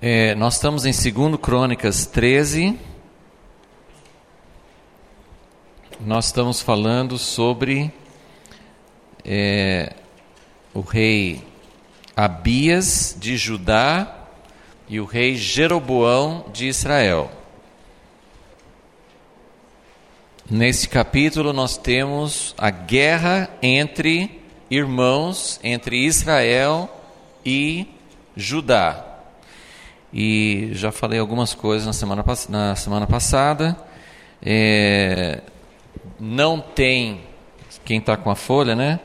Nós estamos em 2 Crônicas 13. Nós estamos falando sobre o rei Abias de Judá e o rei Jeroboão de Israel. Nesse capítulo nós temos a guerra entre irmãos, entre Israel e Judá. E já falei algumas coisas na semana passada. Não tem, quem está com a folha, né?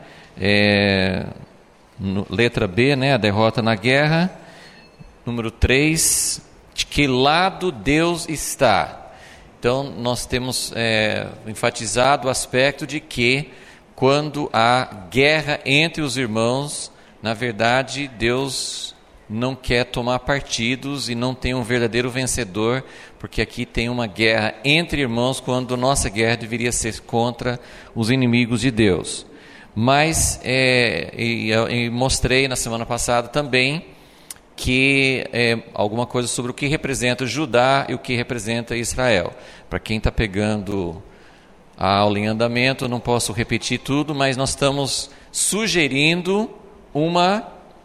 Letra B, né? A derrota na guerra. Número 3, de que lado Deus está? Então, nós temos enfatizado o aspecto de que, quando há guerra entre os irmãos, na verdade, Deus não quer tomar partidos e não tem um verdadeiro vencedor, porque aqui tem uma guerra entre irmãos, quando nossa guerra deveria ser contra os inimigos de Deus. Mas, eu mostrei na semana passada também, que alguma coisa sobre o que representa Judá e o que representa Israel. Para quem está pegando a aula em andamento, eu não posso repetir tudo, mas nós estamos sugerindo uma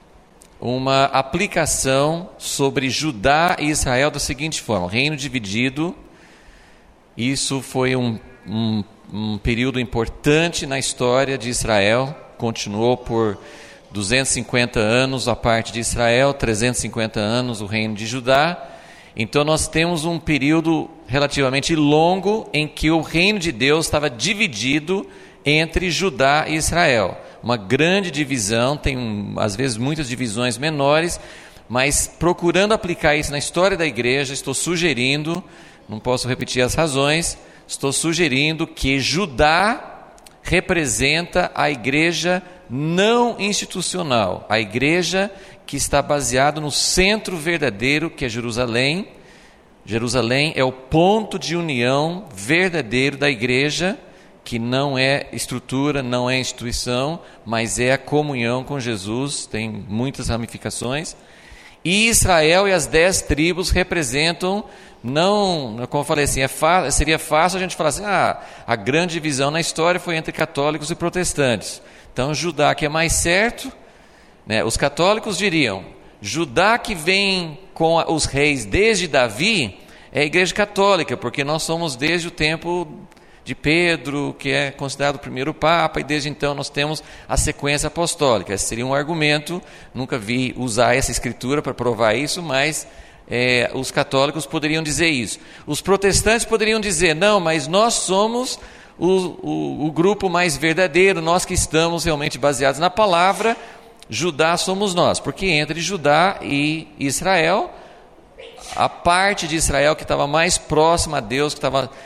aplicação sobre Judá e Israel da seguinte forma: reino dividido. Isso foi um período importante na história de Israel, continuou por 250 anos a parte de Israel, 350 anos o reino de Judá. Então nós temos um período relativamente longo em que o reino de Deus estava dividido entre Judá e Israel. Uma grande divisão, tem às vezes muitas divisões menores, mas procurando aplicar isso na história da igreja, estou sugerindo, não posso repetir as razões, estou sugerindo que Judá representa a igreja não institucional, a igreja que está baseada no centro verdadeiro, que é Jerusalém. Jerusalém é o ponto de união verdadeiro da igreja, que não é estrutura, não é instituição, mas é a comunhão com Jesus, tem muitas ramificações. E Israel e as 10 tribos representam, não, como eu falei assim, seria fácil a gente falar assim, a grande divisão na história foi entre católicos e protestantes. Então Judá, que é mais certo, né? Os católicos diriam, Judá que vem com os reis desde Davi, é a igreja católica, porque nós somos desde o tempo de Pedro, que é considerado o primeiro Papa, e desde então nós temos a sequência apostólica. Esse seria um argumento, nunca vi usar essa escritura para provar isso, mas os católicos poderiam dizer isso. Os protestantes poderiam dizer, não, mas nós somos o grupo mais verdadeiro, nós que estamos realmente baseados na palavra, Judá somos nós, porque entre Judá e Israel, a parte de Israel que estava mais próxima a Deus,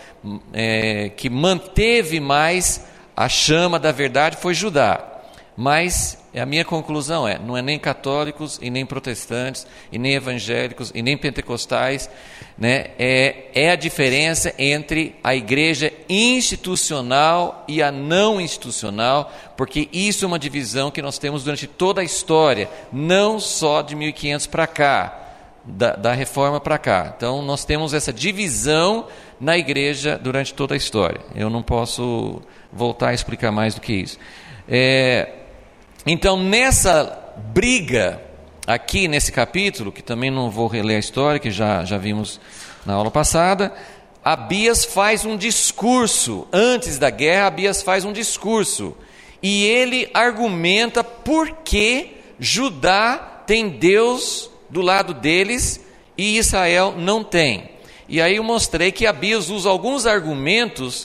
que manteve mais a chama da verdade, foi Judá. Mas a minha conclusão não é nem católicos e nem protestantes e nem evangélicos e nem pentecostais, né? É a diferença entre a igreja institucional e a não institucional, porque isso é uma divisão que nós temos durante toda a história, não só de 1500 para cá, da reforma para cá. Então nós temos essa divisão na igreja durante toda a história. Eu não posso voltar a explicar mais do que isso. Então, nessa briga, aqui nesse capítulo, que também não vou reler a história, que já vimos na aula passada, Abias faz um discurso. Antes da guerra, Abias faz um discurso. E ele argumenta por que Judá tem Deus do lado deles e Israel não tem. E aí eu mostrei que Abias usa alguns argumentos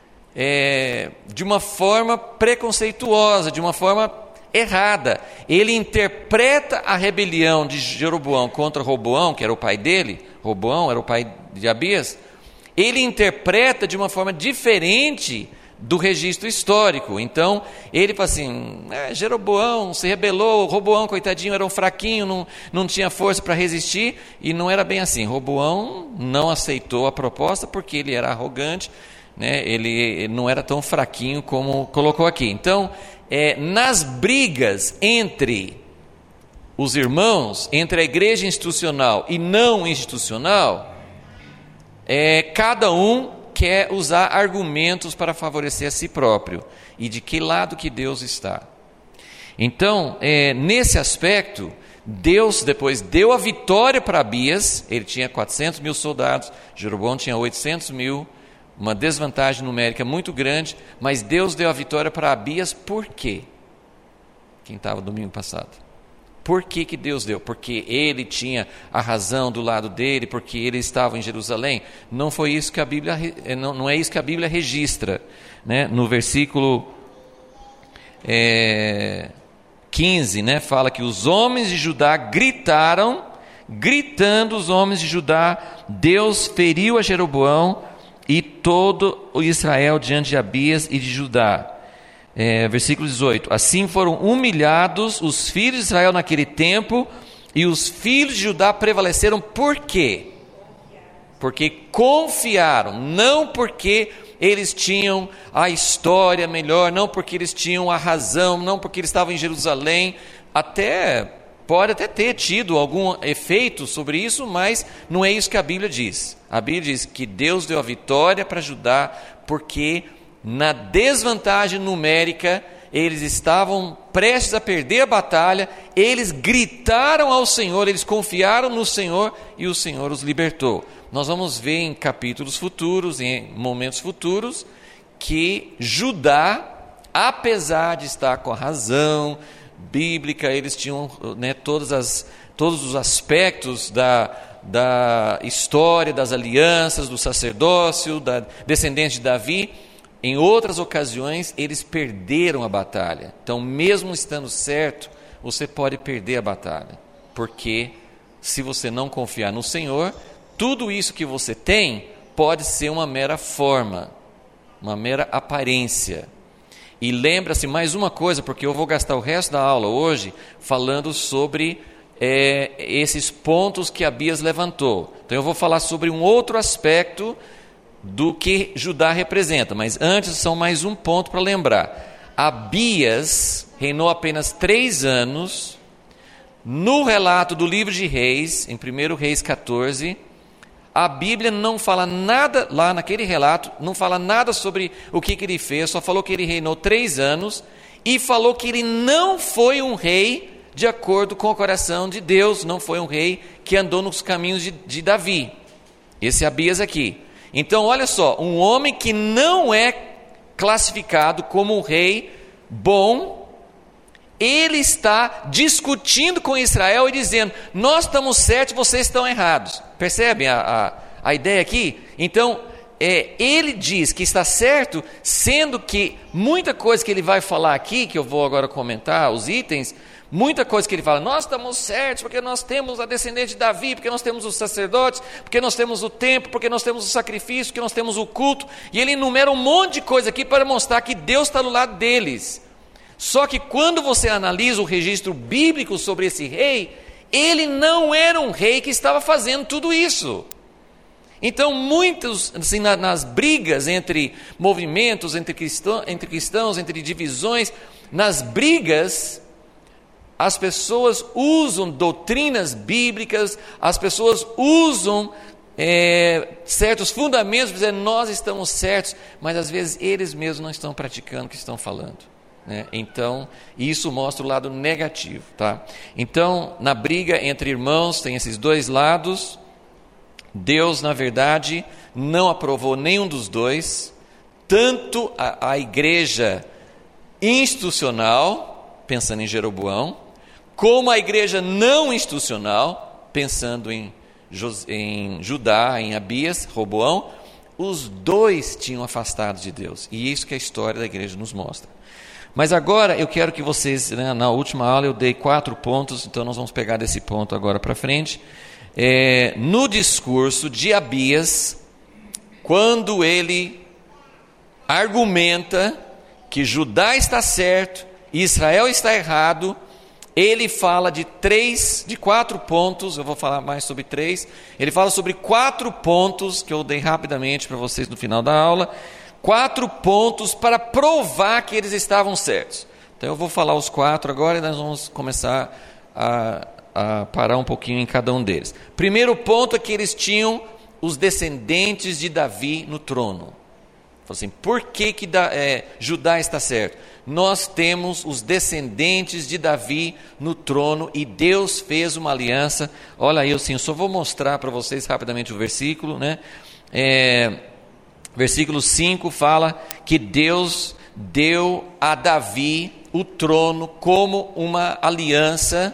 de uma forma preconceituosa, de uma forma errada. Ele interpreta a rebelião de Jeroboão contra Roboão, que era o pai dele, Roboão era o pai de Abias, ele interpreta de uma forma diferente do registro histórico. Então ele fala assim, Jeroboão se rebelou, Roboão, coitadinho, era um fraquinho, não tinha força para resistir, e não era bem assim. Roboão não aceitou a proposta porque ele era arrogante, né? Ele não era tão fraquinho como colocou aqui. Então nas brigas entre os irmãos, entre a igreja institucional e não institucional, cada um quer usar argumentos para favorecer a si próprio. E de que lado que Deus está? Então, nesse aspecto, Deus depois deu a vitória para Abias. Ele tinha 400 mil soldados, Jeroboão tinha 800 mil, uma desvantagem numérica muito grande, mas Deus deu a vitória para Abias. Por quê? Quem estava domingo passado? Por que que Deus deu? Porque ele tinha a razão do lado dele, porque ele estava em Jerusalém? Não foi isso que a Bíblia, não é isso que a Bíblia registra, né? No versículo 15, né? Fala que os homens de Judá gritaram, gritando os homens de Judá, Deus feriu a Jeroboão e todo o Israel diante de Abias e de Judá. Versículo 18, assim foram humilhados os filhos de Israel naquele tempo, e os filhos de Judá prevaleceram. Por quê? Porque confiaram, não porque eles tinham a história melhor, não porque eles tinham a razão, não porque eles estavam em Jerusalém. Pode até ter tido algum efeito sobre isso, mas não é isso que a Bíblia diz. A Bíblia diz que Deus deu a vitória para Judá, porque na desvantagem numérica, eles estavam prestes a perder a batalha, eles gritaram ao Senhor, eles confiaram no Senhor e o Senhor os libertou. Nós vamos ver em capítulos futuros, em momentos futuros, que Judá, apesar de estar com a razão bíblica, eles tinham, né, todos os aspectos da história, das alianças, do sacerdócio, da descendente de Davi. Em outras ocasiões, eles perderam a batalha. Então, mesmo estando certo, você pode perder a batalha. Porque, se você não confiar no Senhor, tudo isso que você tem pode ser uma mera forma, uma mera aparência. E lembra-se mais uma coisa, porque eu vou gastar o resto da aula hoje falando sobre esses pontos que Abias levantou. Então, eu vou falar sobre um outro aspecto do que Judá representa, mas antes só mais um ponto para lembrar. Abias reinou apenas 3 anos. No relato do livro de Reis, em 1 Reis 14, a Bíblia não fala nada, lá naquele relato, não fala nada sobre o que ele fez, só falou que ele reinou 3 anos, e falou que ele não foi um rei de acordo com o coração de Deus, não foi um rei que andou nos caminhos de Davi, esse Abias aqui. Então, olha só, um homem que não é classificado como um rei bom, ele está discutindo com Israel e dizendo, nós estamos certos, vocês estão errados. Percebem a ideia aqui? Então, ele diz que está certo, sendo que muita coisa que ele vai falar aqui, que eu vou agora comentar, os itens, muita coisa que ele fala, nós estamos certos, porque nós temos a descendente de Davi, porque nós temos os sacerdotes, porque nós temos o templo, porque nós temos o sacrifício, porque nós temos o culto, e ele enumera um monte de coisa aqui para mostrar que Deus está do lado deles. Só que quando você analisa o registro bíblico sobre esse rei, ele não era um rei que estava fazendo tudo isso. Então, muitos, assim, nas brigas entre movimentos, entre cristãos, entre divisões, nas brigas, as pessoas usam doutrinas bíblicas, as pessoas usam certos fundamentos para dizer, nós estamos certos, mas às vezes eles mesmos não estão praticando o que estão falando, né? Então, isso mostra o lado negativo, tá? Então, na briga entre irmãos, tem esses dois lados. Deus, na verdade, não aprovou nenhum dos dois, tanto a igreja institucional, pensando em Jeroboão, como a igreja não institucional, pensando em Judá, em Abias, Roboão. Os dois tinham afastado de Deus, e isso que a história da igreja nos mostra. Mas agora eu quero que vocês, né, na última aula eu dei 4 pontos, então nós vamos pegar desse ponto agora para frente. No discurso de Abias, quando ele argumenta que Judá está certo e Israel está errado, ele fala de 4 pontos. Eu vou falar mais sobre 3. Ele fala sobre 4 pontos que eu dei rapidamente para vocês no final da aula. 4 pontos para provar que eles estavam certos. Então eu vou falar os 4 agora e nós vamos começar a parar um pouquinho em cada um deles. Primeiro ponto é que eles tinham os descendentes de Davi no trono. Assim, por que Judá está certo? Nós temos os descendentes de Davi no trono e Deus fez uma aliança. Olha aí, assim, eu só vou mostrar para vocês rapidamente o versículo, né? Versículo 5 fala que Deus deu a Davi o trono como uma aliança,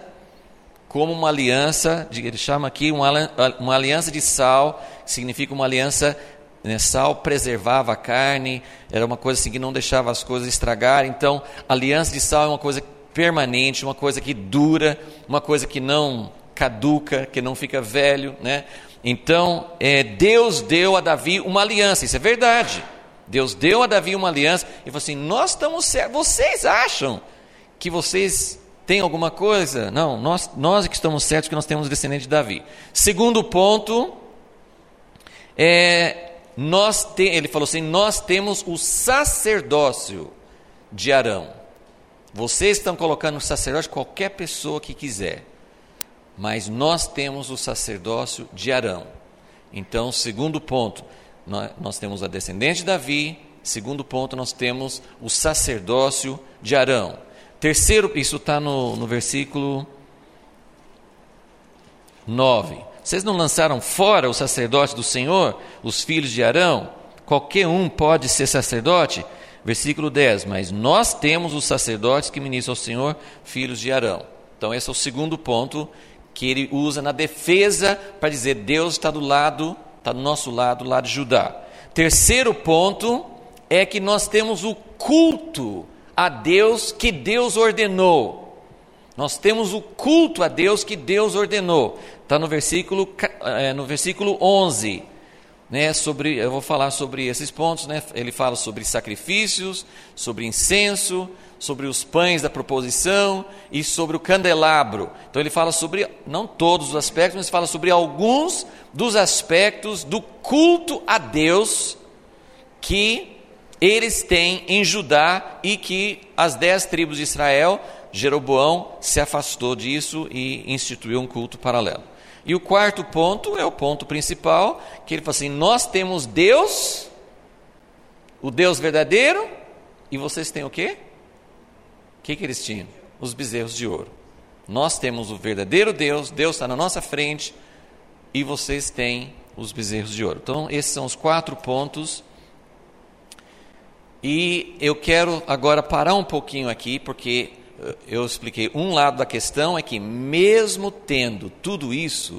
ele chama aqui uma aliança de sal, que significa uma aliança, né? Sal preservava a carne, era uma coisa assim que não deixava as coisas estragar. Então, aliança de sal é uma coisa permanente, uma coisa que dura, uma coisa que não caduca, que não fica velho, né? Então, Deus deu a Davi uma aliança, isso é verdade. Deus deu a Davi uma aliança e falou assim: nós estamos certos. Vocês acham que vocês têm alguma coisa? Não, nós é que estamos certos que nós temos descendente de Davi. Segundo ponto, ele falou assim: nós temos o sacerdócio de Arão. Vocês estão colocando o sacerdócio qualquer pessoa que quiser, mas nós temos o sacerdócio de Arão. Então, segundo ponto, nós temos a descendente de Davi. Segundo ponto, nós temos o sacerdócio de Arão. Terceiro, isso está no versículo 9. Vocês não lançaram fora o sacerdote do Senhor, os filhos de Arão? Qualquer um pode ser sacerdote? Versículo 10. Mas nós temos os sacerdotes que ministram ao Senhor, filhos de Arão. Então esse é o segundo ponto que ele usa na defesa para dizer: Deus está do nosso lado, do lado de Judá. Terceiro ponto é que nós temos o culto a Deus que Deus ordenou. Nós temos o culto a Deus que Deus ordenou. Está no versículo 11. Né, eu vou falar sobre esses pontos. Né? Ele fala sobre sacrifícios, sobre incenso, sobre os pães da proposição e sobre o candelabro. Então ele fala sobre, não todos os aspectos, mas fala sobre alguns dos aspectos do culto a Deus que eles têm em Judá e que as 10 tribos de Israel, Jeroboão se afastou disso e instituiu um culto paralelo. E o quarto ponto é o ponto principal, que ele fala assim: nós temos Deus, o Deus verdadeiro, e vocês têm o quê? O que eles tinham? Os bezerros de ouro. Nós temos o verdadeiro Deus, Deus está na nossa frente, e vocês têm os bezerros de ouro. Então, esses são os 4 pontos. E eu quero agora parar um pouquinho aqui, porque eu expliquei um lado da questão, é que mesmo tendo tudo isso,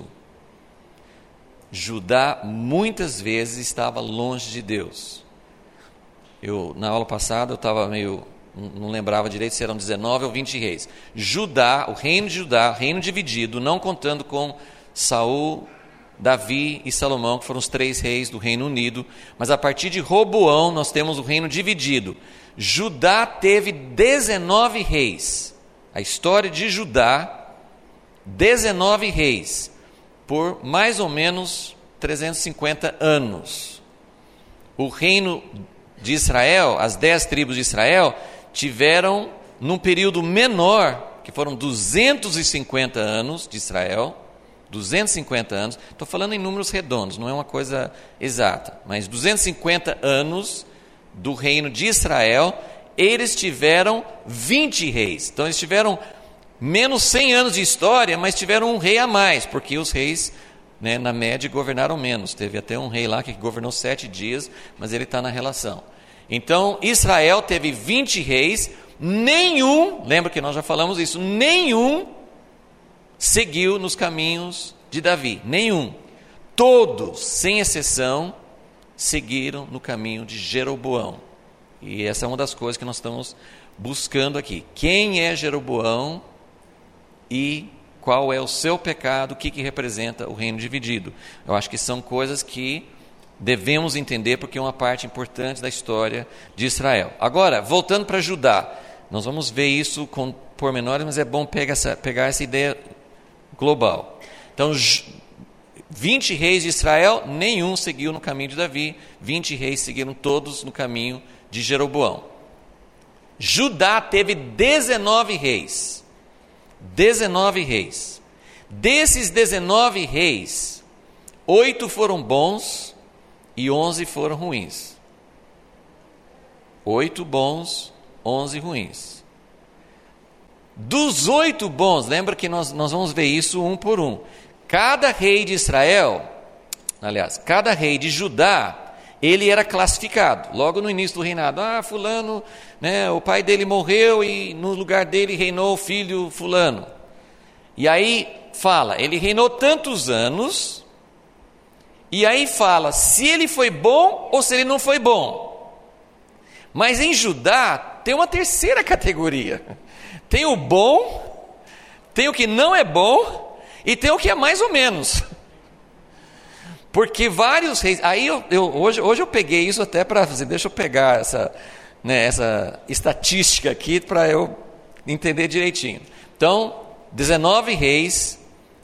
Judá muitas vezes estava longe de Deus. Na aula passada eu estava não lembrava direito se eram 19 ou 20 reis. Judá, o reino de Judá, reino dividido, não contando com Saul, Davi e Salomão, que foram os 3 reis do Reino Unido, mas a partir de Roboão nós temos o reino dividido. Judá teve 19 reis. A história de Judá, 19 reis, por mais ou menos 350 anos. O reino de Israel, as 10 tribos de Israel, tiveram num período menor, que foram 250 anos de Israel, 250 anos, estou falando em números redondos, não é uma coisa exata, mas 250 anos do reino de Israel, eles tiveram 20 reis. Então eles tiveram menos 100 anos de história, mas tiveram um rei a mais, porque os reis, né, na média, governaram menos. Teve até um rei lá que governou 7 dias, mas ele está na relação. Então Israel teve 20 reis, lembra que nós já falamos isso, nenhum seguiu nos caminhos de Davi, nenhum. Todos, sem exceção, seguiram no caminho de Jeroboão. E essa é uma das coisas que nós estamos buscando aqui. Quem é Jeroboão e qual é o seu pecado, o que representa o reino dividido? Eu acho que são coisas que devemos entender, porque é uma parte importante da história de Israel. Agora, voltando para Judá, nós vamos ver isso com pormenores, mas é bom pegar essa ideia global. Então, 20 reis de Israel, nenhum seguiu no caminho de Davi, 20 reis seguiram todos no caminho de Jeroboão. Judá teve 19 reis. 19 reis. Desses 19 reis, 8 foram bons e 11 foram ruins. 8 bons, 11 ruins. Dos 8 bons, lembra que nós vamos ver isso um por um. Cada rei de Israel, aliás, cada rei de Judá, ele era classificado. Logo no início do reinado, fulano, né, o pai dele morreu e no lugar dele reinou o filho fulano. E aí fala, ele reinou tantos anos, e aí fala se ele foi bom ou se ele não foi bom. Mas em Judá tem uma terceira categoria. Tem o bom, tem o que não é bom e tem o que é mais ou menos. Porque vários reis... Aí hoje eu peguei isso até para fazer... Deixa eu pegar essa estatística aqui para eu entender direitinho. Então, 19 reis,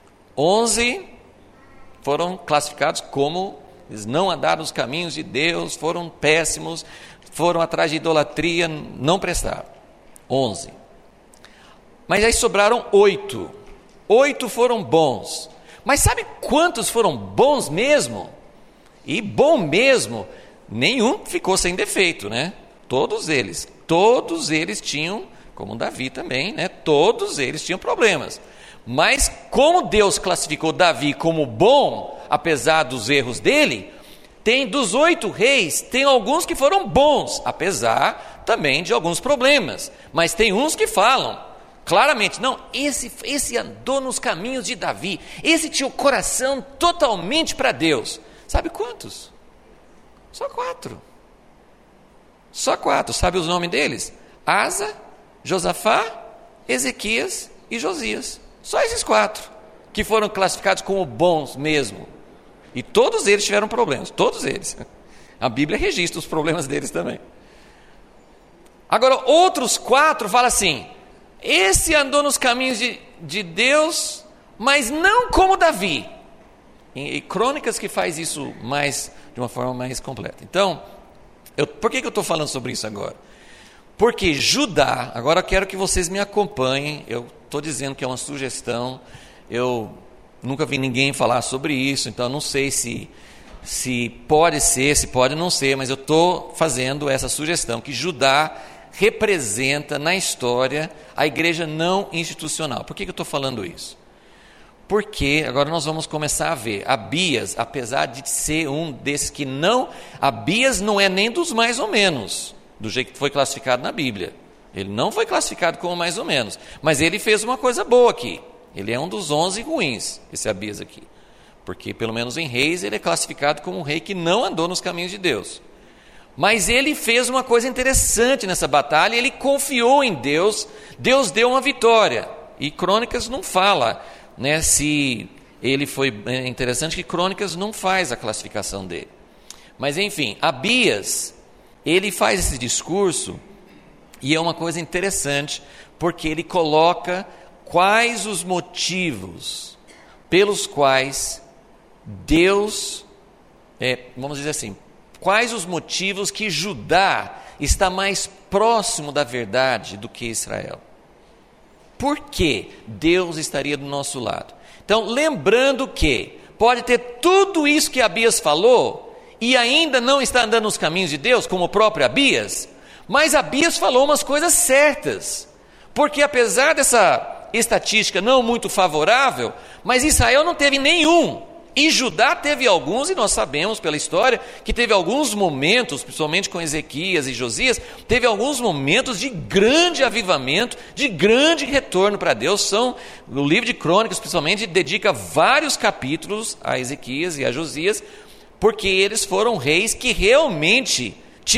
11 foram classificados como eles não andaram nos caminhos de Deus, foram péssimos, foram atrás de idolatria, não prestaram. 11. Mas aí sobraram 8. 8 foram bons. Mas sabe quantos foram bons mesmo? E bom mesmo, nenhum ficou sem defeito, né? Todos eles tinham, como Davi também, né? Todos eles tinham problemas. Mas como Deus classificou Davi como bom, apesar dos erros dele, dos 8 reis, tem alguns que foram bons, apesar também de alguns problemas. Mas tem uns que falam claramente, não, esse andou nos caminhos de Davi, esse tinha o coração totalmente para Deus. Sabe quantos? Só 4. Só 4, sabe os nomes deles? Asa, Josafá, Ezequias e Josias. Só esses 4 que foram classificados como bons mesmo. E todos eles tiveram problemas, todos eles. A Bíblia registra os problemas deles também. Agora, outros 4 falam assim, esse andou nos caminhos de Deus, mas não como Davi. E Crônicas que faz isso de uma forma mais completa. Então, por que eu estou falando sobre isso agora? Porque Judá, agora eu quero que vocês me acompanhem, eu estou dizendo que é uma sugestão, eu nunca vi ninguém falar sobre isso, então eu não sei se pode ser, se pode não ser, mas eu estou fazendo essa sugestão, que Judá representa na história a igreja não institucional. Por que eu estou falando isso? Porque agora nós vamos começar a ver, Abias, apesar de ser um desses que não, Abias não é nem dos mais ou menos, do jeito que foi classificado na Bíblia. Ele não foi classificado como mais ou menos, mas ele fez uma coisa boa aqui. Ele é um dos 11 ruins, esse Abias aqui. Porque pelo menos em Reis ele é classificado como um rei que não andou nos caminhos de Deus. Mas ele fez uma coisa interessante nessa batalha, ele confiou em Deus, Deus deu uma vitória. E Crônicas não fala, né, se ele foi... É interessante que Crônicas não faz a classificação dele. Mas enfim, Abias, ele faz esse discurso, e é uma coisa interessante, porque ele coloca quais os motivos pelos quais Deus, vamos dizer assim, quais os motivos que Judá está mais próximo da verdade do que Israel? Por que Deus estaria do nosso lado? Então, lembrando que pode ter tudo isso que Abias falou e ainda não está andando nos caminhos de Deus, como o próprio Abias, mas Abias falou umas coisas certas, porque apesar dessa estatística não muito favorável, mas Israel não teve nenhum. E Judá teve alguns, e nós sabemos pela história, que teve alguns momentos, principalmente com Ezequias e Josias, teve alguns momentos de grande avivamento, de grande retorno para Deus. O livro de Crônicas, principalmente, dedica vários capítulos a Ezequias e a Josias, porque eles foram reis que realmente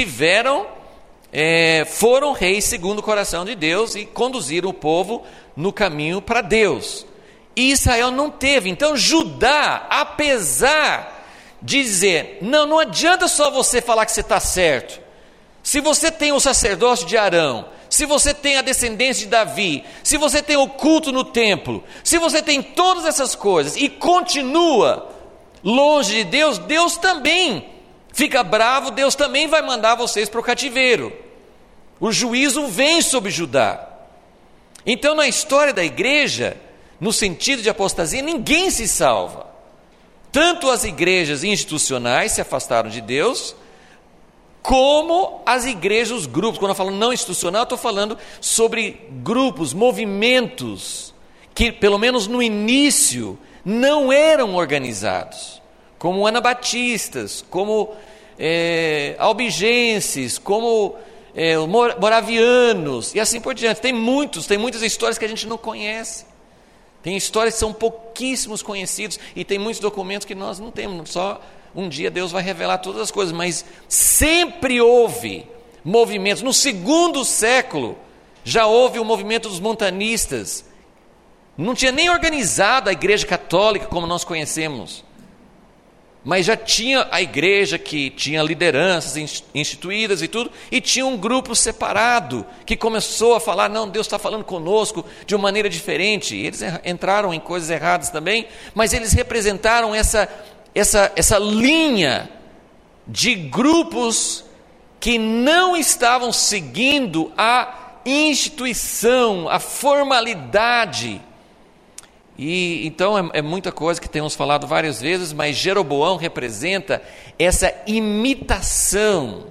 foram reis segundo o coração de Deus e conduziram o povo no caminho para Deus. E Israel não teve. Então Judá, apesar de dizer, não adianta só você falar que você está certo. Se você tem o sacerdócio de Arão, se você tem a descendência de Davi, se você tem o culto no templo, se você tem todas essas coisas e continua longe de Deus, Deus também fica bravo, Deus também vai mandar vocês para o cativeiro. O juízo vem sobre Judá. Então, na história da igreja, no sentido de apostasia, ninguém se salva. Tanto as igrejas institucionais se afastaram de Deus, como as igrejas, os grupos. Quando eu falo não institucional, eu estou falando sobre grupos, movimentos, que pelo menos no início não eram organizados, como anabatistas, como albigenses, como moravianos, e assim por diante. Tem muitas histórias que a gente não conhece. Tem histórias que são pouquíssimos conhecidos, e tem muitos documentos que nós não temos. Só um dia Deus vai revelar todas as coisas, mas sempre houve movimentos. No segundo século já houve o movimento dos montanistas. Não tinha nem organizado a igreja católica como nós conhecemos, mas já tinha a igreja que tinha lideranças instituídas e tudo, e tinha um grupo separado que começou a falar, não, Deus está falando conosco de uma maneira diferente. Eles entraram em coisas erradas também, mas eles representaram essa linha de grupos que não estavam seguindo a instituição, a formalidade. E então é muita coisa que temos falado várias vezes, mas Jeroboão representa essa imitação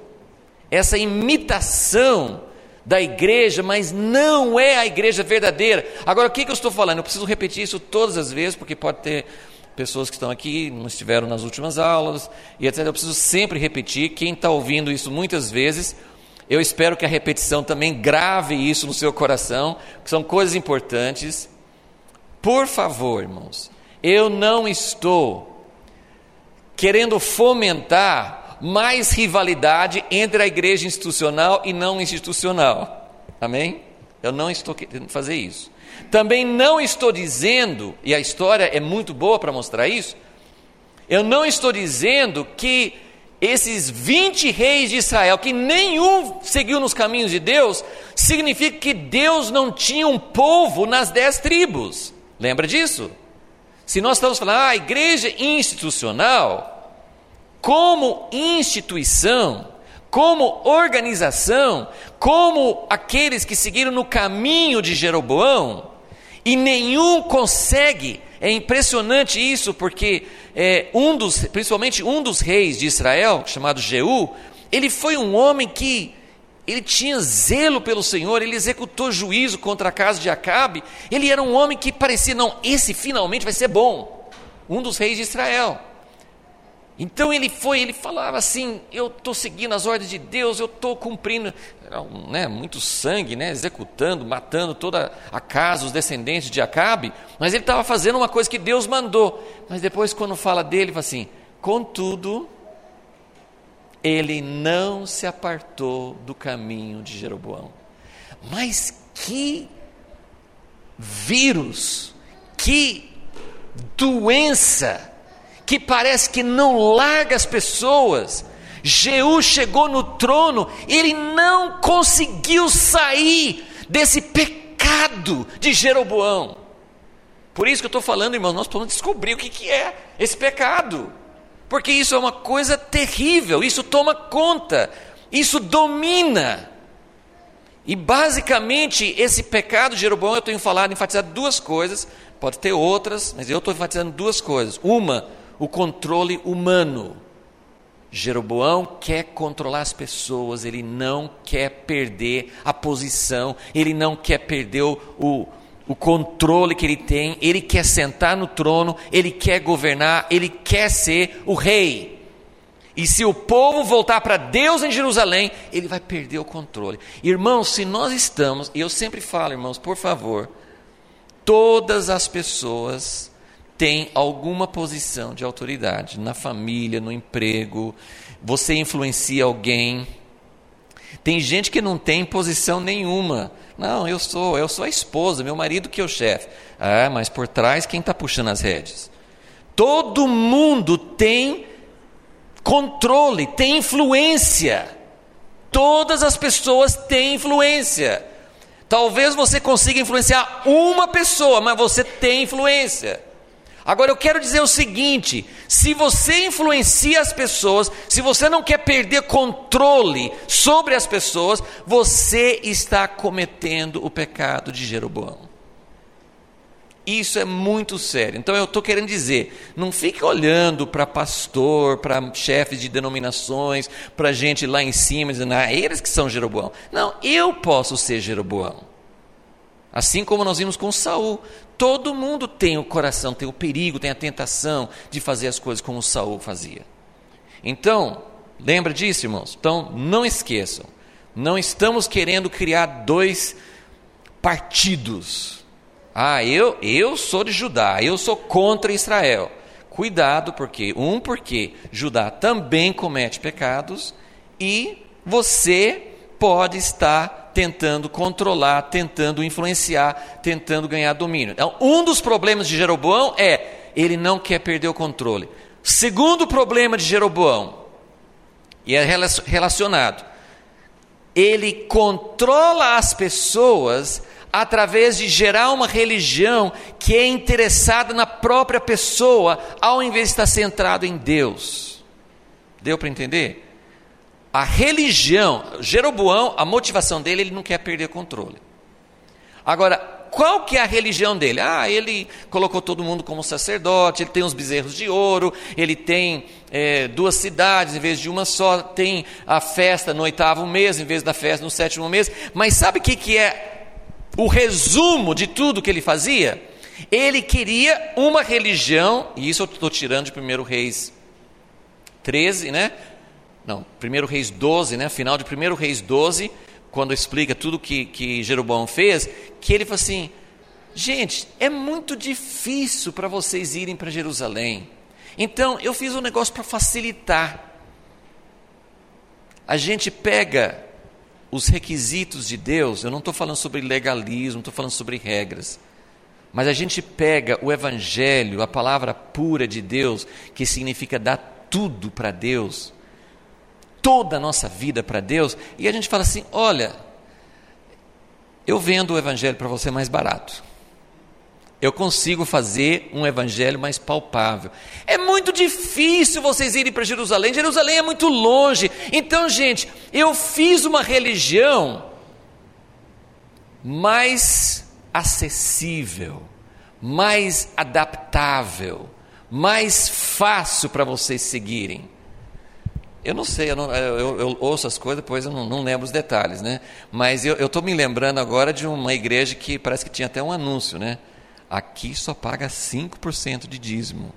da igreja, mas não é a igreja verdadeira. Agora, o que eu estou falando? Eu preciso repetir isso todas as vezes, porque pode ter pessoas que estão aqui, não estiveram nas últimas aulas, e etc. Eu preciso sempre repetir. Quem está ouvindo isso muitas vezes, eu espero que a repetição também grave isso no seu coração, que são coisas importantes. Por favor, irmãos, eu não estou querendo fomentar mais rivalidade entre a igreja institucional e não institucional. Amém? Eu não estou querendo fazer isso. Também não estou dizendo, e a história é muito boa para mostrar isso, eu não estou dizendo que esses 20 reis de Israel, que nenhum seguiu nos caminhos de Deus, significa que Deus não tinha um povo nas 10 tribos. Lembra disso? Se nós estamos falando, a igreja institucional, como instituição, como organização, como aqueles que seguiram no caminho de Jeroboão, e nenhum consegue, é impressionante isso, porque principalmente um dos reis de Israel, chamado Jeú, ele foi um homem que ele tinha zelo pelo Senhor, ele executou juízo contra a casa de Acabe. Ele era um homem que parecia, não, esse finalmente vai ser bom, um dos reis de Israel. Então ele falava assim, eu estou seguindo as ordens de Deus, eu estou cumprindo, muito sangue, executando, matando toda a casa, os descendentes de Acabe, mas ele estava fazendo uma coisa que Deus mandou. Mas depois, quando fala dele, ele fala assim, contudo, ele não se apartou do caminho de Jeroboão. Mas que vírus, que doença, que parece que não larga as pessoas. Jeú chegou no trono, ele não conseguiu sair desse pecado de Jeroboão. Por isso que eu estou falando, irmãos, nós precisamos descobrir o que é esse pecado. Porque isso é uma coisa terrível, isso toma conta, isso domina. E basicamente esse pecado de Jeroboão, eu tenho enfatizado duas coisas, pode ter outras, mas eu estou enfatizando duas coisas. Uma, o controle humano. Jeroboão quer controlar as pessoas, ele não quer perder a posição, ele não quer perder o controle que ele tem, ele quer sentar no trono, ele quer governar, ele quer ser o rei. E se o povo voltar para Deus em Jerusalém, ele vai perder o controle. Irmãos, se nós estamos, e eu sempre falo, irmãos, por favor, todas as pessoas têm alguma posição de autoridade, na família, no emprego, você influencia alguém. Tem gente que não tem posição nenhuma. Não, eu sou a esposa, meu marido que é o chefe. Ah, mas por trás quem está puxando as rédeas? Todo mundo tem controle, tem influência. Todas as pessoas têm influência. Talvez você consiga influenciar uma pessoa, mas você tem influência. Agora eu quero dizer o seguinte: se você influencia as pessoas, se você não quer perder controle sobre as pessoas, você está cometendo o pecado de Jeroboão. Isso é muito sério. Então eu estou querendo dizer, não fique olhando para pastor, para chefes de denominações, para gente lá em cima, dizendo, eles que são Jeroboão. Não, eu posso ser Jeroboão. Assim como nós vimos com Saul. Todo mundo tem o coração, tem o perigo, tem a tentação de fazer as coisas como Saul fazia. Então, lembra disso, irmãos? Então, não esqueçam. Não estamos querendo criar dois partidos. Eu sou de Judá, eu sou contra Israel. Cuidado, porque Judá também comete pecados e você pode estar tentando controlar, tentando influenciar, tentando ganhar domínio. Então, um dos problemas de Jeroboão ele não quer perder o controle. Segundo problema de Jeroboão, e é relacionado, ele controla as pessoas através de gerar uma religião que é interessada na própria pessoa, ao invés de estar centrado em Deus. Deu para entender? A religião, Jeroboão, a motivação dele, ele não quer perder controle. Agora, qual que é a religião dele? Ele colocou todo mundo como sacerdote, ele tem os bezerros de ouro, ele tem 2 cidades em vez de uma só, tem a festa no 8º mês em vez da festa no 7º mês. Mas sabe o que é o resumo de tudo que ele fazia? Ele queria uma religião, e isso eu estou tirando de 1 Reis 13, né? Não, 1 Reis 12, né? Final de 1 Reis 12, quando explica tudo que Jeroboão fez, que ele falou assim, gente, é muito difícil para vocês irem para Jerusalém, então eu fiz um negócio para facilitar. A gente pega os requisitos de Deus, eu não estou falando sobre legalismo, não estou falando sobre regras, mas a gente pega o evangelho, a palavra pura de Deus, que significa dar tudo para Deus, toda a nossa vida para Deus, e a gente fala assim, olha, eu vendo o evangelho para você mais barato, eu consigo fazer um evangelho mais palpável. É muito difícil vocês irem para Jerusalém, Jerusalém é muito longe, então gente, eu fiz uma religião mais acessível, mais adaptável, mais fácil para vocês seguirem. Eu não sei, eu ouço as coisas, depois eu não lembro os detalhes, né? Mas eu estou me lembrando agora de uma igreja que parece que tinha até um anúncio, né? Aqui só paga 5% de dízimo.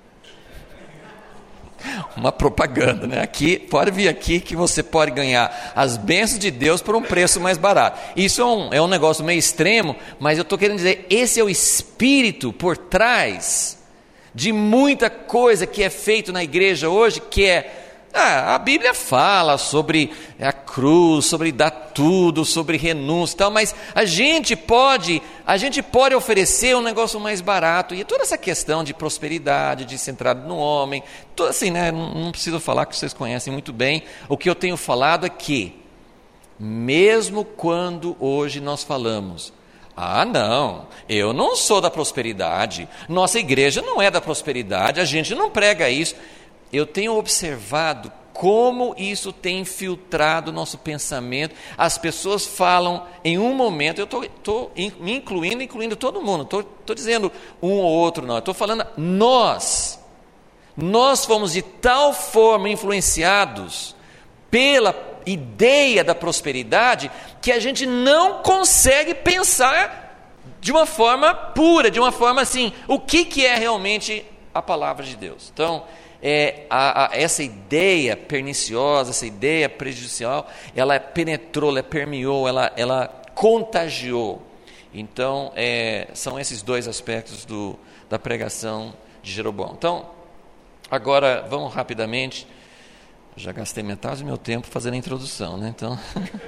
Uma propaganda, né? Aqui, pode vir aqui que você pode ganhar as bênçãos de Deus por um preço mais barato. Isso é um negócio meio extremo, mas eu estou querendo dizer, esse é o espírito por trás de muita coisa que é feito na igreja hoje, que é a Bíblia fala sobre a cruz, sobre dar tudo, sobre renúncia e tal, mas a gente pode oferecer um negócio mais barato, e toda essa questão de prosperidade, de centrado no homem, tudo assim, né? Não preciso falar, que vocês conhecem muito bem. O que eu tenho falado é que, mesmo quando hoje nós falamos, não, eu não sou da prosperidade, nossa igreja não é da prosperidade, a gente não prega isso. Eu tenho observado como isso tem infiltrado o nosso pensamento. As pessoas falam em um momento, eu estou me incluindo todo mundo, estou dizendo um ou outro, não, estou falando nós fomos de tal forma influenciados pela ideia da prosperidade, que a gente não consegue pensar de uma forma pura, de uma forma assim, o que é realmente a palavra de Deus. Então, essa ideia perniciosa, essa ideia prejudicial, ela penetrou, ela permeou, ela contagiou. Então, são esses dois aspectos da pregação de Jeroboão. Então, agora vamos rapidamente, já gastei metade do meu tempo fazendo a introdução, né? Então,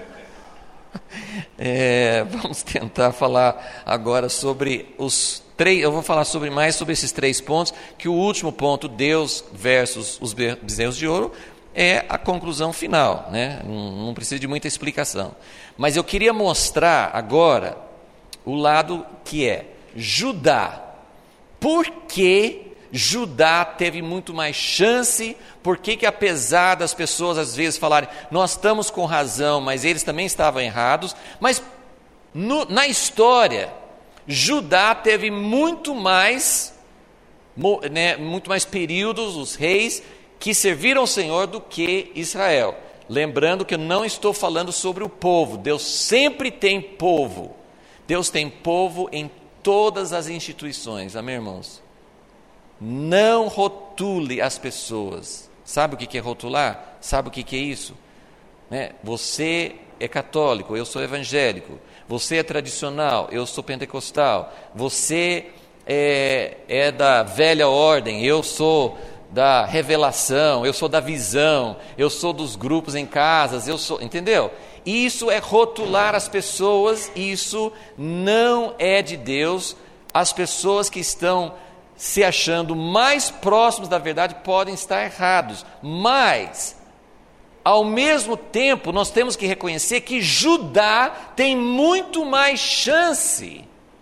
vamos tentar falar agora sobre eu vou falar mais sobre esses 3 pontos, que o último ponto, Deus versus os bezerros de ouro, é a conclusão final, né? Não precisa de muita explicação. Mas eu queria mostrar agora o lado que é Judá. Por que Judá teve muito mais chance? Por que apesar das pessoas às vezes falarem, nós estamos com razão, mas eles também estavam errados? Mas na história, Judá teve muito mais períodos, os reis, que serviram ao Senhor do que Israel. Lembrando que eu não estou falando sobre o povo. Deus sempre tem povo. Deus tem povo em todas as instituições. Amém, irmãos? Não rotule as pessoas. Sabe o que é rotular? Sabe o que é isso? Você é católico, eu sou evangélico. Você é tradicional, eu sou pentecostal. Você é da velha ordem, eu sou da revelação, eu sou da visão, eu sou dos grupos em casas, entendeu? Isso é rotular as pessoas, isso não é de Deus. As pessoas que estão se achando mais próximos da verdade podem estar errados, mas ao mesmo tempo nós temos que reconhecer que Judá tem muito mais chance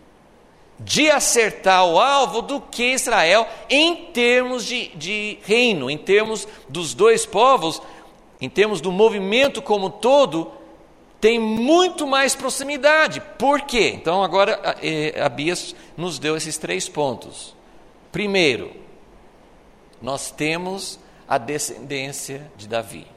de acertar o alvo do que Israel em termos de reino, em termos dos dois povos, em termos do movimento como um todo, tem muito mais proximidade. Por quê? Então agora a Bia nos deu esses 3 pontos. Primeiro, nós temos a descendência de Davi.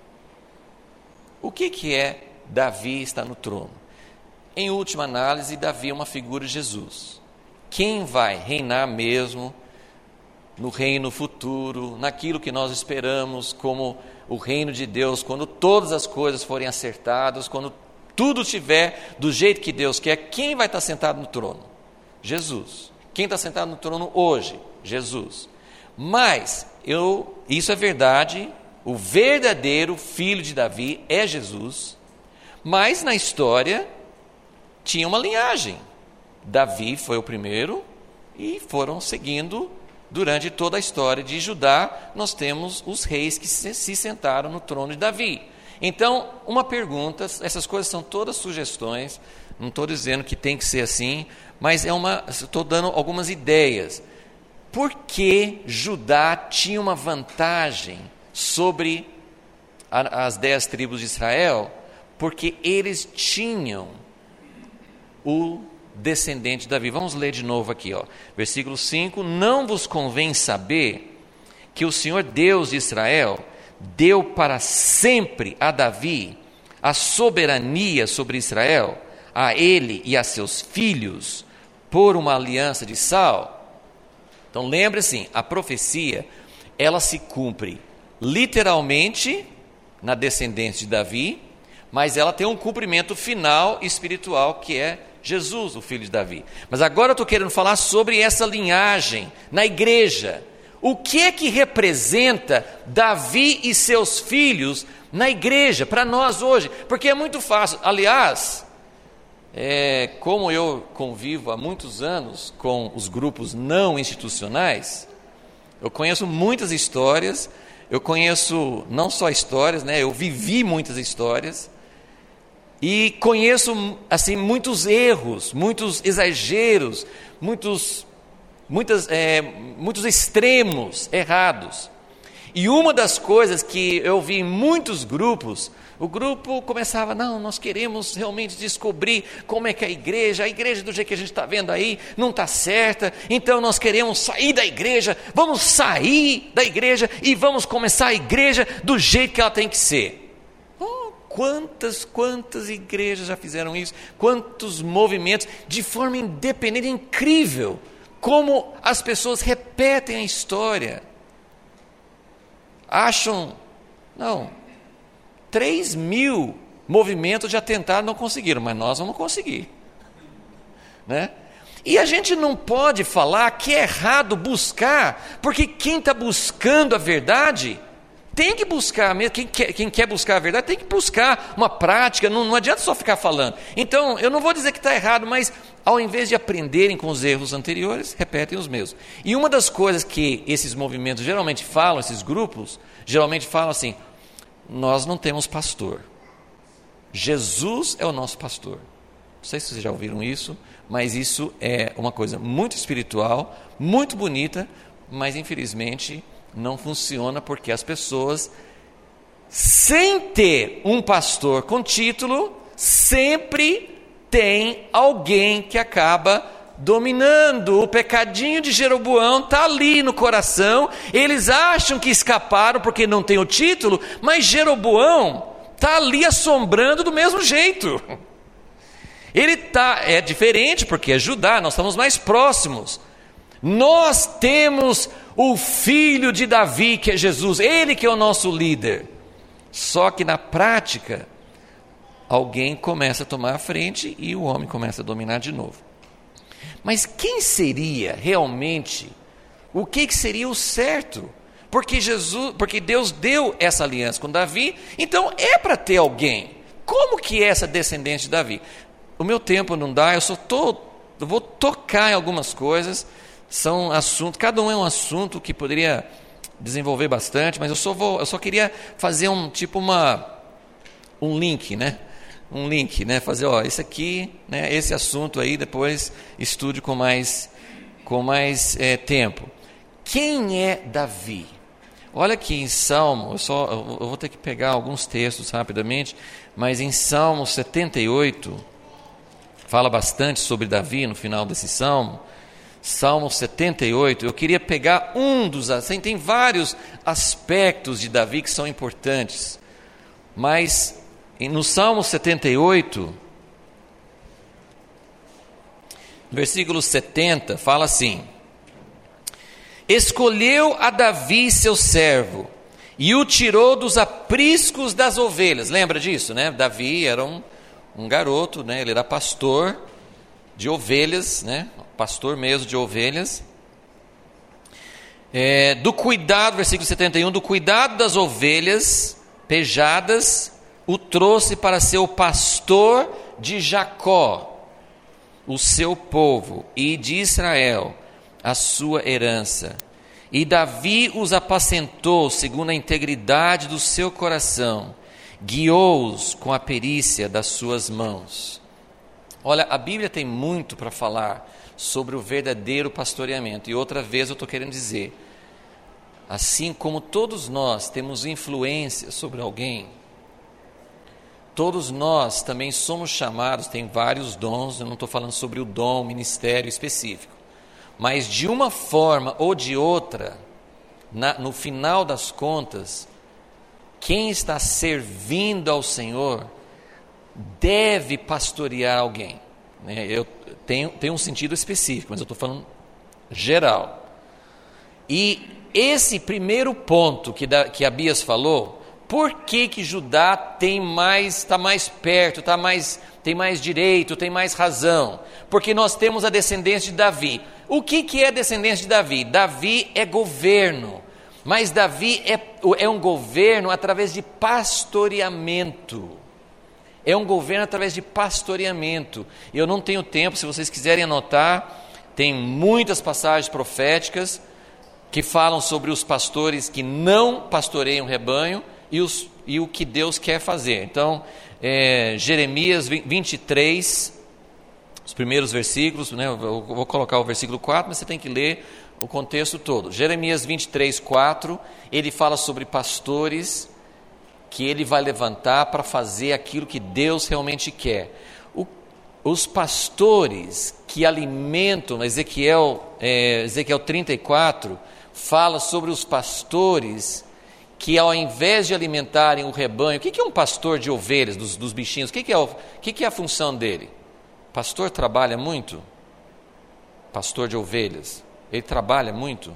O que é Davi está no trono? Em última análise, Davi é uma figura de Jesus. Quem vai reinar mesmo no reino futuro, naquilo que nós esperamos como o reino de Deus, quando todas as coisas forem acertadas, quando tudo estiver do jeito que Deus quer, quem vai estar sentado no trono? Jesus. Quem está sentado no trono hoje? Jesus. Mas, isso é verdade, o verdadeiro filho de Davi é Jesus, mas na história tinha uma linhagem. Davi foi o primeiro e foram seguindo durante toda a história de Judá. Nós temos os reis que se sentaram no trono de Davi. Então, uma pergunta, essas coisas são todas sugestões, não estou dizendo que tem que ser assim, mas estou dando algumas ideias. Por que Judá tinha uma vantagem sobre as 10 tribos de Israel? Porque eles tinham o descendente de Davi. Vamos ler de novo aqui, versículo 5: não vos convém saber que o Senhor Deus de Israel deu para sempre a Davi a soberania sobre Israel, a ele e a seus filhos, por uma aliança de sal? Então lembre-se, a profecia, ela se cumpre literalmente na descendência de Davi, mas ela tem um cumprimento final espiritual, que é Jesus, o filho de Davi. Mas agora eu estou querendo falar sobre essa linhagem na igreja. O que é que representa Davi e seus filhos na igreja, para nós hoje? Porque é muito fácil. Aliás, como eu convivo há muitos anos com os grupos não institucionais, eu conheço muitas histórias, eu conheço não só histórias, eu vivi muitas histórias, e conheço assim, muitos erros, muitos exageros, muitos extremos errados. E uma das coisas que eu vi em muitos grupos, o grupo começava, não, nós queremos realmente descobrir como é que a igreja do jeito que a gente está vendo aí, não está certa, então nós queremos sair da igreja, vamos sair da igreja e vamos começar a igreja do jeito que ela tem que ser. Quantas igrejas já fizeram isso, quantos movimentos, de forma independente, incrível, como as pessoas repetem a história, acham, 3.000 movimentos já tentaram, não conseguiram, mas nós vamos conseguir, E a gente não pode falar que é errado buscar, porque quem está buscando a verdade, tem que buscar mesmo, quem quer buscar a verdade, tem que buscar uma prática, não adianta só ficar falando. Então, eu não vou dizer que está errado, mas ao invés de aprenderem com os erros anteriores, repetem os mesmos. E uma das coisas que esses movimentos geralmente falam, esses grupos, geralmente falam assim, nós não temos pastor, Jesus é o nosso pastor. Não sei se vocês já ouviram isso, mas isso é uma coisa muito espiritual, muito bonita, mas infelizmente não funciona, porque as pessoas, sem ter um pastor com título, sempre tem alguém que acaba dominando. O pecadinho de Jeroboão está ali no coração. Eles acham que escaparam porque não tem o título, mas Jeroboão está ali assombrando do mesmo jeito. É diferente porque é Judá, nós estamos mais próximos. Nós temos o filho de Davi, que é Jesus, ele que é o nosso líder. Só que na prática, alguém começa a tomar a frente e o homem começa a dominar de novo. Mas quem seria realmente, o que seria o certo? Porque Deus deu essa aliança com Davi, então é para ter alguém. Como que é essa descendente de Davi? O meu tempo não dá, eu vou tocar em algumas coisas, são assuntos, cada um é um assunto que poderia desenvolver bastante, mas eu só queria fazer um link, né? Fazer, esse aqui, né? Esse assunto aí, depois estude com mais tempo. Quem é Davi? Olha aqui em Salmo, eu vou ter que pegar alguns textos rapidamente, mas em Salmo 78, fala bastante sobre Davi no final desse Salmo. Salmo 78, eu queria pegar tem vários aspectos de Davi que são importantes, mas no Salmo 78, versículo 70, fala assim: escolheu a Davi seu servo, e o tirou dos apriscos das ovelhas. Lembra disso, né? Davi era um garoto, né? Ele era pastor de ovelhas, né? Pastor mesmo de ovelhas. Do cuidado, versículo 71, do cuidado das ovelhas pejadas, o trouxe para ser o pastor de Jacó, o seu povo, e de Israel, a sua herança. E Davi os apacentou segundo a integridade do seu coração, guiou-os com a perícia das suas mãos. Olha, a Bíblia tem muito para falar sobre o verdadeiro pastoreamento. E outra vez eu estou querendo dizer, assim como todos nós temos influência sobre alguém, todos nós também somos chamados, tem vários dons, eu não estou falando sobre o dom, o ministério específico, mas de uma forma ou de outra, no final das contas, quem está servindo ao Senhor deve pastorear alguém. Eu tenho um sentido específico, mas eu estou falando geral. E esse primeiro ponto que Abias falou, por que Judá está mais perto, tem mais direito, tem mais razão? Porque nós temos a descendência de Davi. O que é a descendência de Davi? Davi é governo, mas Davi é um governo através de pastoreamento. É um governo através de pastoreamento. Eu não tenho tempo, se vocês quiserem anotar, tem muitas passagens proféticas que falam sobre os pastores que não pastoreiam o rebanho e o que Deus quer fazer. Então, Jeremias 23, os primeiros versículos, né, eu vou colocar o versículo 4, mas você tem que ler o contexto todo. Jeremias 23, 4, ele fala sobre pastores que ele vai levantar para fazer aquilo que Deus realmente quer. Os pastores que alimentam, Ezequiel 34, fala sobre os pastores que ao invés de alimentarem o rebanho, o que é um pastor de ovelhas, dos bichinhos, o que é a função dele? Pastor trabalha muito? Pastor de ovelhas, ele trabalha muito?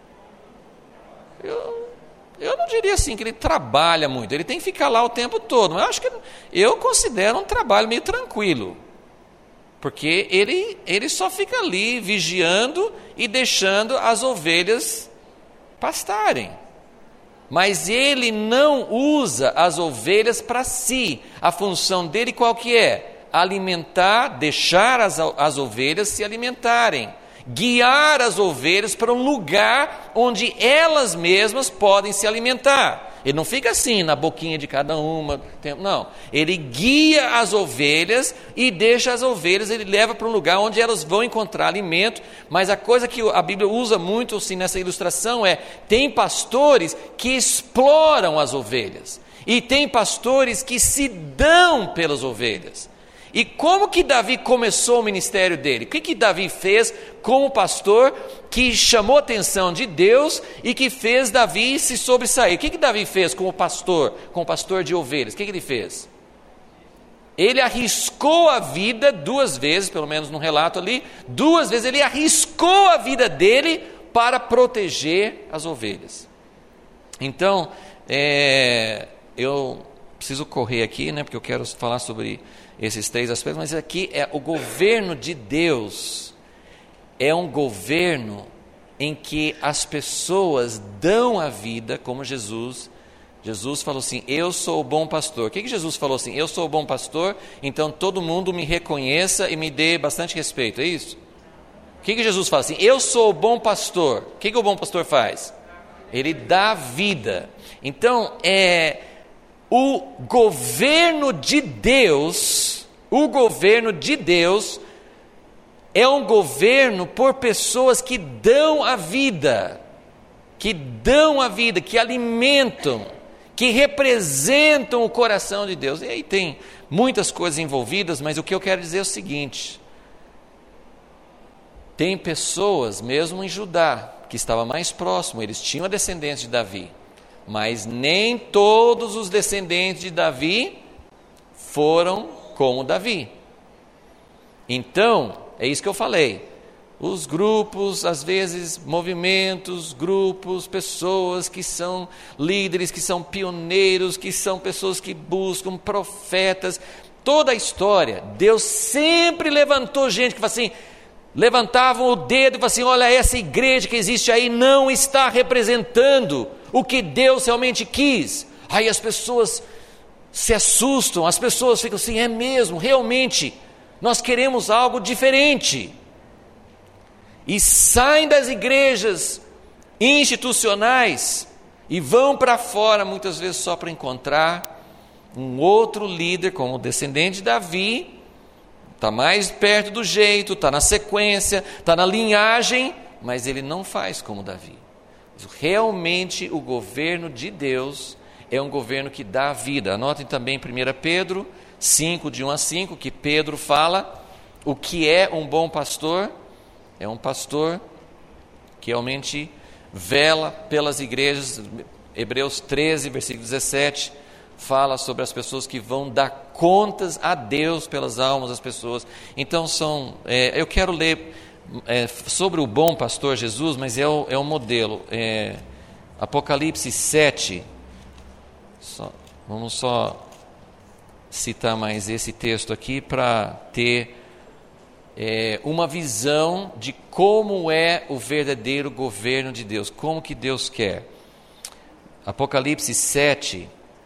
Eu não diria assim que ele trabalha muito, ele tem que ficar lá o tempo todo, mas eu considero um trabalho meio tranquilo, porque ele só fica ali vigiando e deixando as ovelhas pastarem, mas ele não usa as ovelhas para si. A função dele qual que é? Alimentar, deixar as ovelhas se alimentarem, guiar as ovelhas para um lugar onde elas mesmas podem se alimentar. Ele não fica assim na boquinha de cada uma. Não, ele guia as ovelhas e deixa as ovelhas, ele leva para um lugar onde elas vão encontrar alimento. Mas a coisa que a Bíblia usa muito assim, nessa ilustração tem pastores que exploram as ovelhas. E tem pastores que se dão pelas ovelhas. E como que Davi começou o ministério dele? O que Davi fez como pastor que chamou a atenção de Deus e que fez Davi se sobressair? O que Davi fez como pastor de ovelhas? O que ele fez? Ele arriscou a vida 2 vezes, pelo menos no relato ali, 2 vezes ele arriscou a vida dele para proteger as ovelhas. Então, eu preciso correr aqui, porque eu quero falar sobre esses 3 aspectos, mas aqui o governo de Deus é um governo em que as pessoas dão a vida, como Jesus falou assim, eu sou o bom pastor. O que Jesus falou assim? Eu sou o bom pastor, então todo mundo me reconheça e me dê bastante respeito, é isso? O que Jesus fala assim? Eu sou o bom pastor. O que o bom pastor faz? Ele dá vida. Então, o governo de Deus é um governo por pessoas que dão a vida, que alimentam, que representam o coração de Deus. E aí tem muitas coisas envolvidas, mas o que eu quero dizer é o seguinte: tem pessoas, mesmo em Judá, que estava mais próximo, eles tinham a descendência de Davi, mas nem todos os descendentes de Davi foram como Davi. Então, é isso que eu falei. Os grupos, às vezes, movimentos, grupos, pessoas que são líderes, que são pioneiros, que são pessoas que buscam profetas. Toda a história, Deus sempre levantou gente que fala assim, levantavam o dedo e falavam assim, olha, essa igreja que existe aí não está representando o que Deus realmente quis. Aí as pessoas se assustam, as pessoas ficam assim, é mesmo, realmente, nós queremos algo diferente. E saem das igrejas institucionais e vão para fora, muitas vezes só para encontrar um outro líder, como o descendente de Davi, está mais perto do jeito, está na sequência, está na linhagem, mas ele não faz como Davi. Realmente o governo de Deus é um governo que dá vida. Anotem também 1 Pedro 5, de 1 a 5, que Pedro fala o que é um bom pastor. É um pastor que realmente vela pelas igrejas. Hebreus 13, versículo 17, fala sobre as pessoas que vão dar contas a Deus pelas almas das pessoas. Então eu quero ler sobre o bom pastor Jesus, mas é um modelo. Apocalipse 7, vamos só citar mais esse texto aqui para ter uma visão de como é o verdadeiro governo de Deus, como que Deus quer. Apocalipse 7,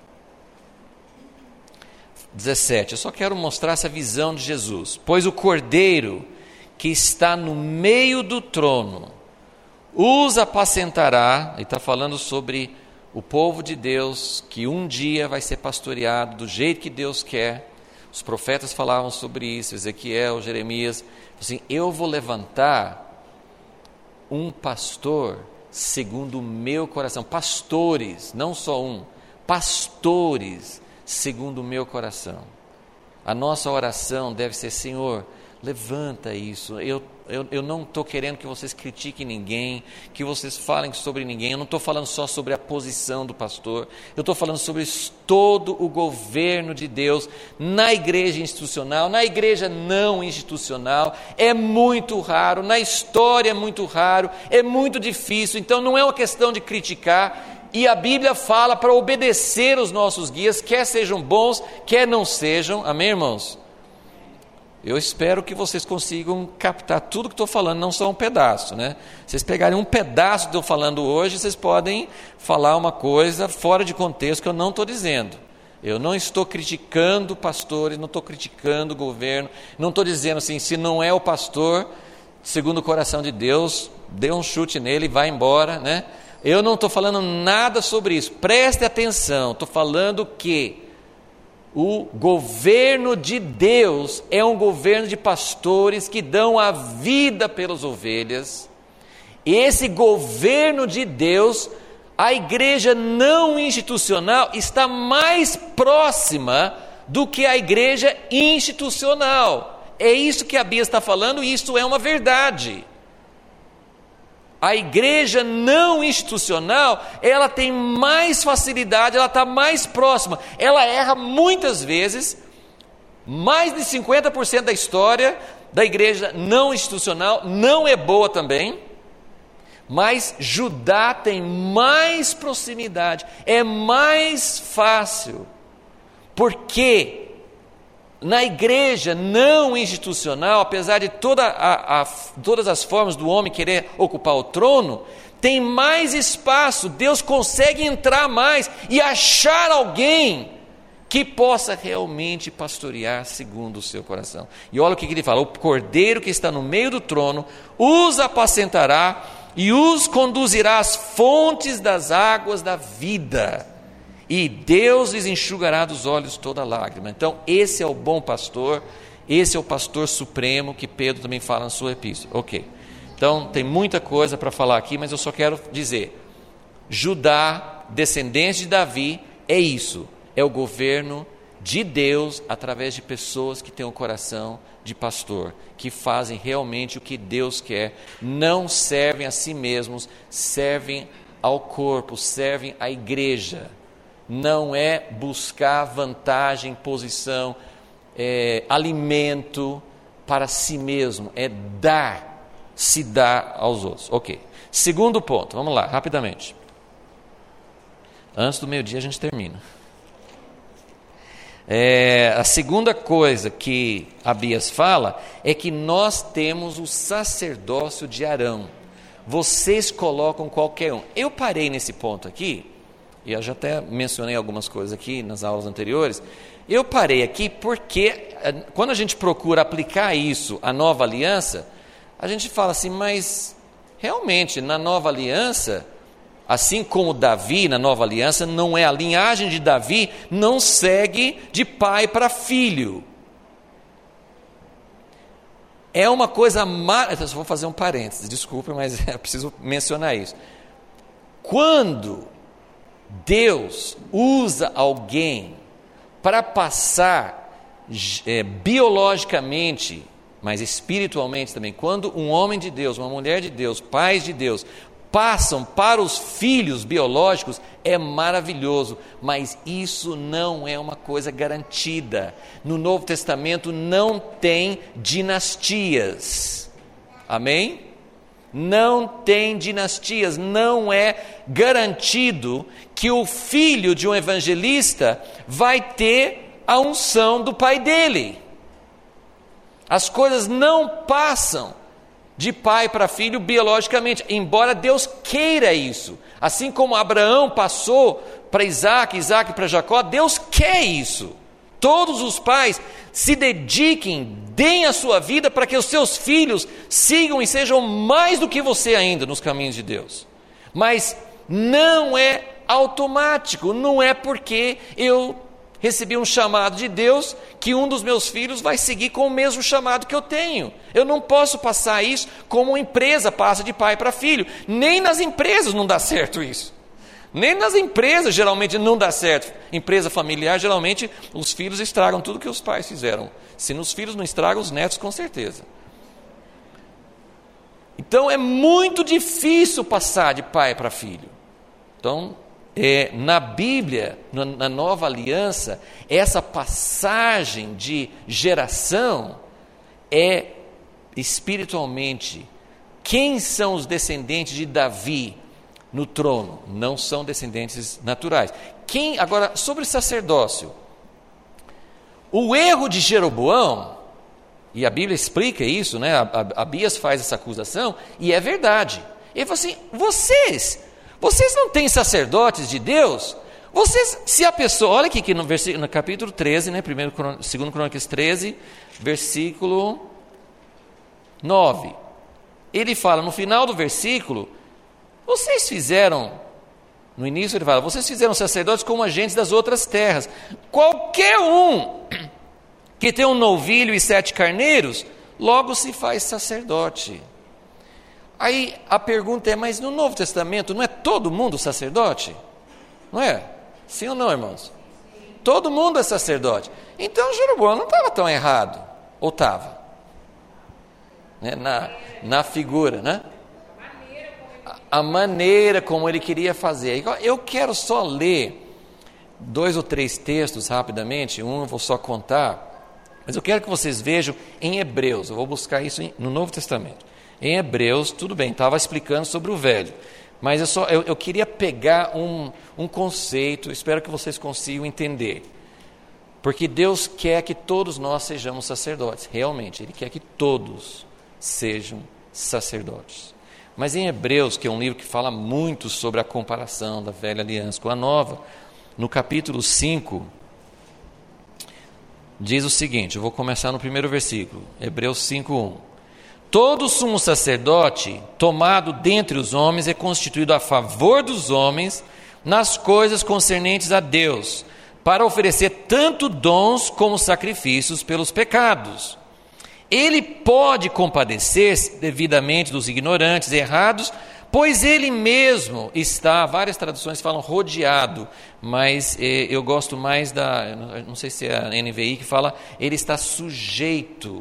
17, eu só quero mostrar essa visão de Jesus. Pois o Cordeiro que está no meio do trono os apacentará, ele está falando sobre o povo de Deus, que um dia vai ser pastoreado do jeito que Deus quer. Os profetas falavam sobre isso, Ezequiel, Jeremias, assim, eu vou levantar um pastor segundo o meu coração, pastores, não só um, pastores segundo o meu coração. A nossa oração deve ser, Senhor, levanta isso. Eu não estou querendo que vocês critiquem ninguém, que vocês falem sobre ninguém. Eu não estou falando só sobre a posição do pastor. Eu estou falando sobre todo o governo de Deus na igreja institucional, na igreja não institucional. É muito raro, na história é muito raro, é muito difícil. Então não é uma questão de criticar. E a Bíblia fala para obedecer os nossos guias, quer sejam bons, quer não sejam. Amém, irmãos? Eu espero que vocês consigam captar tudo que estou falando, não só um pedaço, né? Vocês pegarem um pedaço que eu estou falando hoje, vocês podem falar uma coisa fora de contexto que eu não estou dizendo. Eu não estou criticando pastores, não estou criticando o governo, não estou dizendo assim, se não é o pastor, segundo o coração de Deus, dê um chute nele e vá embora, né? Eu não estou falando nada sobre isso. Preste atenção. Estou falando que o governo de Deus é um governo de pastores que dão a vida pelas ovelhas. Esse governo de Deus, a igreja não institucional está mais próxima do que a igreja institucional. É isso que a Bíblia está falando e isso é uma verdade. A igreja não institucional, ela tem mais facilidade, ela está mais próxima. Ela erra muitas vezes, mais de 50% da história da igreja não institucional não é boa também. Mas Judá tem mais proximidade, é mais fácil, porque na igreja não institucional, apesar de todas as formas do homem querer ocupar o trono, tem mais espaço, Deus consegue entrar mais e achar alguém que possa realmente pastorear segundo o seu coração. E olha o que ele fala: o cordeiro que está no meio do trono os apacentará e os conduzirá às fontes das águas da vida, e Deus lhes enxugará dos olhos toda lágrima. Então esse é o bom pastor, esse é o pastor supremo que Pedro também fala na sua epístola. Ok, então tem muita coisa para falar aqui, mas eu só quero dizer, Judá, descendente de Davi, é isso, é o governo de Deus através de pessoas que têm o coração de pastor, que fazem realmente o que Deus quer, não servem a si mesmos, servem ao corpo, servem à igreja. Não é buscar vantagem, posição, alimento para si mesmo, é se dar aos outros. Ok, segundo ponto, vamos lá, rapidamente. Antes do meio-dia a gente termina. A segunda coisa que Abias fala é que nós temos o sacerdócio de Arão. Vocês colocam qualquer um. Eu parei nesse ponto aqui, e eu já até mencionei algumas coisas aqui nas aulas anteriores. Eu parei aqui porque quando a gente procura aplicar isso à nova aliança, a gente fala assim, mas realmente na nova aliança, assim como Davi na nova aliança, não é a linhagem de Davi, não segue de pai para filho. É uma coisa eu vou fazer um parênteses, desculpa, mas eu preciso mencionar isso. Quando Deus usa alguém para passar biologicamente, mas espiritualmente também, quando um homem de Deus, uma mulher de Deus, pais de Deus, passam para os filhos biológicos, é maravilhoso, mas isso não é uma coisa garantida. No Novo Testamento não tem dinastias, amém? Não tem dinastias, não é garantido que o filho de um evangelista vai ter a unção do pai dele. As coisas não passam de pai para filho biologicamente, embora Deus queira isso. Assim como Abraão passou para Isaac, Isaac para Jacó, Deus quer isso. Todos os pais se dediquem, deem a sua vida para que os seus filhos sigam e sejam mais do que você ainda nos caminhos de Deus. Mas não é automático, não é porque eu recebi um chamado de Deus que um dos meus filhos vai seguir com o mesmo chamado que eu tenho. Eu não posso passar isso como uma empresa passa de pai para filho. Nem nas empresas não dá certo isso. Nem nas empresas geralmente não dá certo. Empresa familiar, geralmente os filhos estragam tudo que os pais fizeram. Se nos filhos não estragam, os netos com certeza. Então é muito difícil passar de pai para filho. Então, na Bíblia, na Nova Aliança, essa passagem de geração é espiritualmente. Quem são os descendentes de Davi no trono? Não são descendentes naturais. Agora, sobre sacerdócio, o erro de Jeroboão, e a Bíblia explica isso, né? Abias faz essa acusação, e é verdade. Ele falou assim, vocês não têm sacerdotes de Deus? Se a pessoa, olha aqui no capítulo 13, né, 2 Crônicas 13, versículo 9. Ele fala no final do versículo, vocês fizeram, no início ele fala, vocês fizeram sacerdotes como agentes das outras terras. Qualquer um que tem um novilho e 7 carneiros, logo se faz sacerdote. Aí a pergunta é, mas no Novo Testamento não é todo mundo sacerdote? Não é? Sim ou não, irmãos? Todo mundo é sacerdote. Então Jeroboão não estava tão errado. Ou estava? Né? Na figura, né? A maneira como ele queria fazer. Eu quero só ler 2 ou 3 textos rapidamente. Um eu vou só contar. Mas eu quero que vocês vejam em Hebreus. Eu vou buscar isso no Novo Testamento. Em Hebreus, tudo bem, estava explicando sobre o velho. Mas eu queria pegar um conceito, espero que vocês consigam entender. Porque Deus quer que todos nós sejamos sacerdotes. Realmente, Ele quer que todos sejam sacerdotes. Mas em Hebreus, que é um livro que fala muito sobre a comparação da velha aliança com a nova, no capítulo 5, diz o seguinte, eu vou começar no primeiro versículo, Hebreus 5:1. Todo sumo sacerdote, tomado dentre os homens, é constituído a favor dos homens nas coisas concernentes a Deus, para oferecer tanto dons como sacrifícios pelos pecados. Ele pode compadecer-se devidamente dos ignorantes e errados, pois ele mesmo está, várias traduções falam rodeado, mas eu gosto mais não sei se é a NVI que fala, ele está sujeito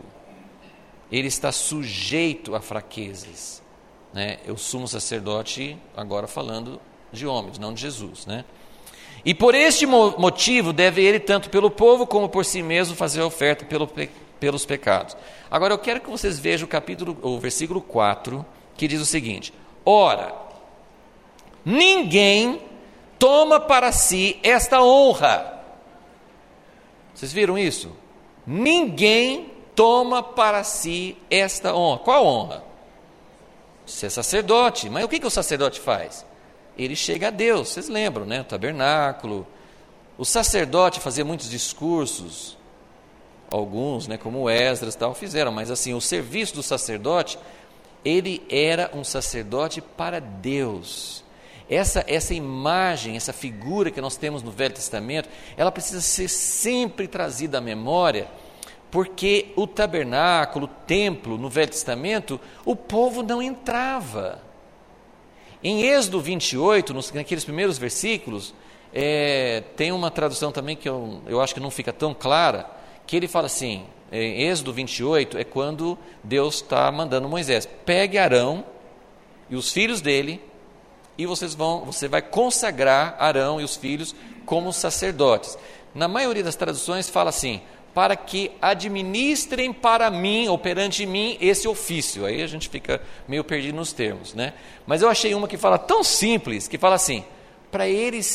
a fraquezas, né? O sumo sacerdote, agora falando de homens, não de Jesus, né? E por este motivo deve ele, tanto pelo povo como por si mesmo, fazer a oferta pelos pecados. Agora eu quero que vocês vejam o versículo 4, que diz o seguinte: ora, ninguém toma para si esta honra. Vocês viram isso? Ninguém toma para si esta honra. Qual honra? Ser sacerdote. Mas o que o sacerdote faz? Ele chega a Deus. Vocês lembram, né? O tabernáculo. O sacerdote fazia muitos discursos. Alguns, né, como Esdras e tal, fizeram. Mas assim, o serviço do sacerdote, ele era um sacerdote para Deus. Essa imagem, essa figura que nós temos no Velho Testamento, ela precisa ser sempre trazida à memória, porque o tabernáculo, o templo, no Velho Testamento, o povo não entrava. Em Êxodo 28, naqueles primeiros versículos, tem uma tradução também que eu acho que não fica tão clara, que ele fala assim, em Êxodo 28, é quando Deus está mandando Moisés, pegue Arão e os filhos dele, e você vai consagrar Arão e os filhos como sacerdotes. Na maioria das traduções fala assim, para que administrem para mim, ou perante mim, esse ofício. Aí a gente fica meio perdido nos termos, né? Mas eu achei uma que fala tão simples, que fala assim, para eles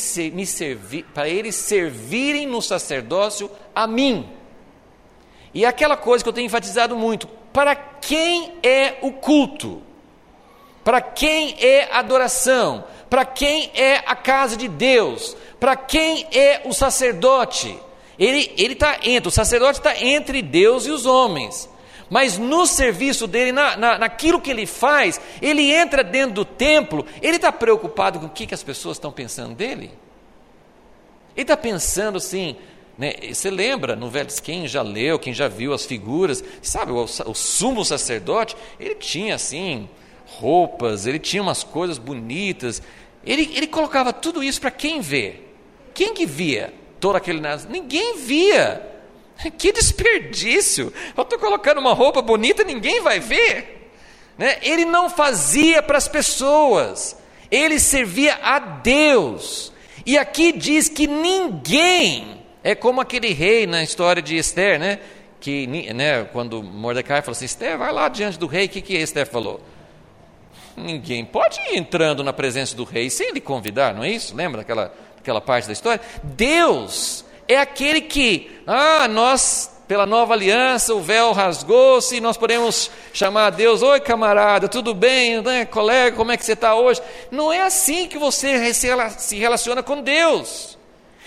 servirem no sacerdócio a mim. E aquela coisa que eu tenho enfatizado muito, para quem é o culto? Para quem é a adoração? Para quem é a casa de Deus? Para quem é o sacerdote? O sacerdote está entre Deus e os homens, mas no serviço dele, naquilo que ele faz, ele entra dentro do templo, ele está preocupado com o que as pessoas estão pensando dele? Ele está pensando assim, né? Você lembra, no Velho, quem já leu, quem já viu as figuras, sabe, o sumo sacerdote, ele tinha assim, roupas, ele tinha umas coisas bonitas, ele colocava tudo isso para quem ver? Quem que via? Todo aquele ninguém via. Que desperdício! Eu estou colocando uma roupa bonita, ninguém vai ver, né? Ele não fazia para as pessoas, ele servia a Deus. E aqui diz que ninguém, é como aquele rei na história de Esther, né? Que, né, quando Mordecai falou assim, Esther, vai lá diante do rei, o que Esther falou? Ninguém pode ir entrando na presença do rei sem lhe convidar, não é isso? Lembra aquela parte da história? Deus é aquele que, nós, pela nova aliança, o véu rasgou-se, nós podemos chamar a Deus, oi camarada, tudo bem, né, colega, como é que você está hoje? Não é assim que você se relaciona com Deus.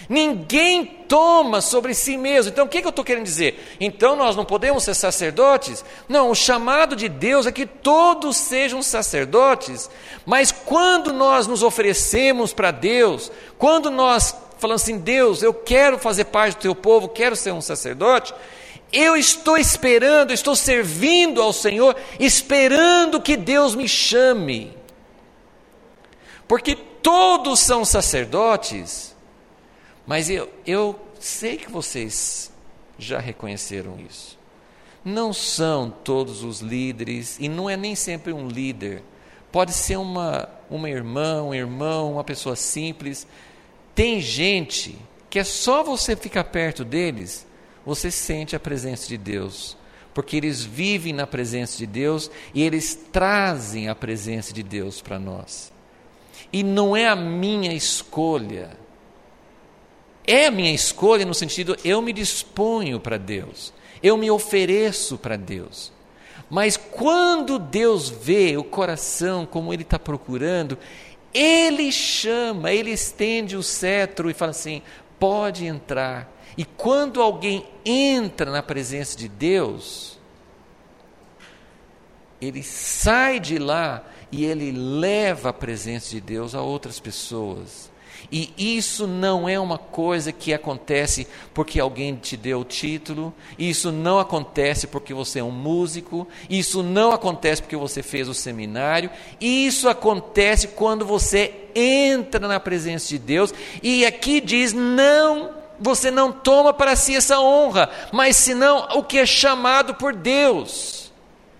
Ninguém toma sobre si mesmo. Então o que eu estou querendo dizer? Então nós não podemos ser sacerdotes? Não, o chamado de Deus é que todos sejam sacerdotes, mas quando nós nos oferecemos para Deus, quando nós falamos assim, Deus, eu quero fazer parte do teu povo, quero ser um sacerdote, eu estou esperando, estou servindo ao Senhor, esperando que Deus me chame, porque todos são sacerdotes. Mas eu sei que vocês já reconheceram isso. Não são todos os líderes, e não é nem sempre um líder. Pode ser uma irmã, um irmão, uma pessoa simples. Tem gente que é só você ficar perto deles, você sente a presença de Deus. Porque eles vivem na presença de Deus e eles trazem a presença de Deus para nós. E não é a minha escolha. É a minha escolha no sentido, eu me disponho para Deus, eu me ofereço para Deus. Mas quando Deus vê o coração como Ele está procurando, Ele chama, Ele estende o cetro e fala assim, pode entrar. E quando alguém entra na presença de Deus, ele sai de lá e ele leva a presença de Deus a outras pessoas. E isso não é uma coisa que acontece porque alguém te deu o título, isso não acontece porque você é um músico, isso não acontece porque você fez o seminário, isso acontece quando você entra na presença de Deus, e aqui diz, não, você não toma para si essa honra, mas senão o que é chamado por Deus.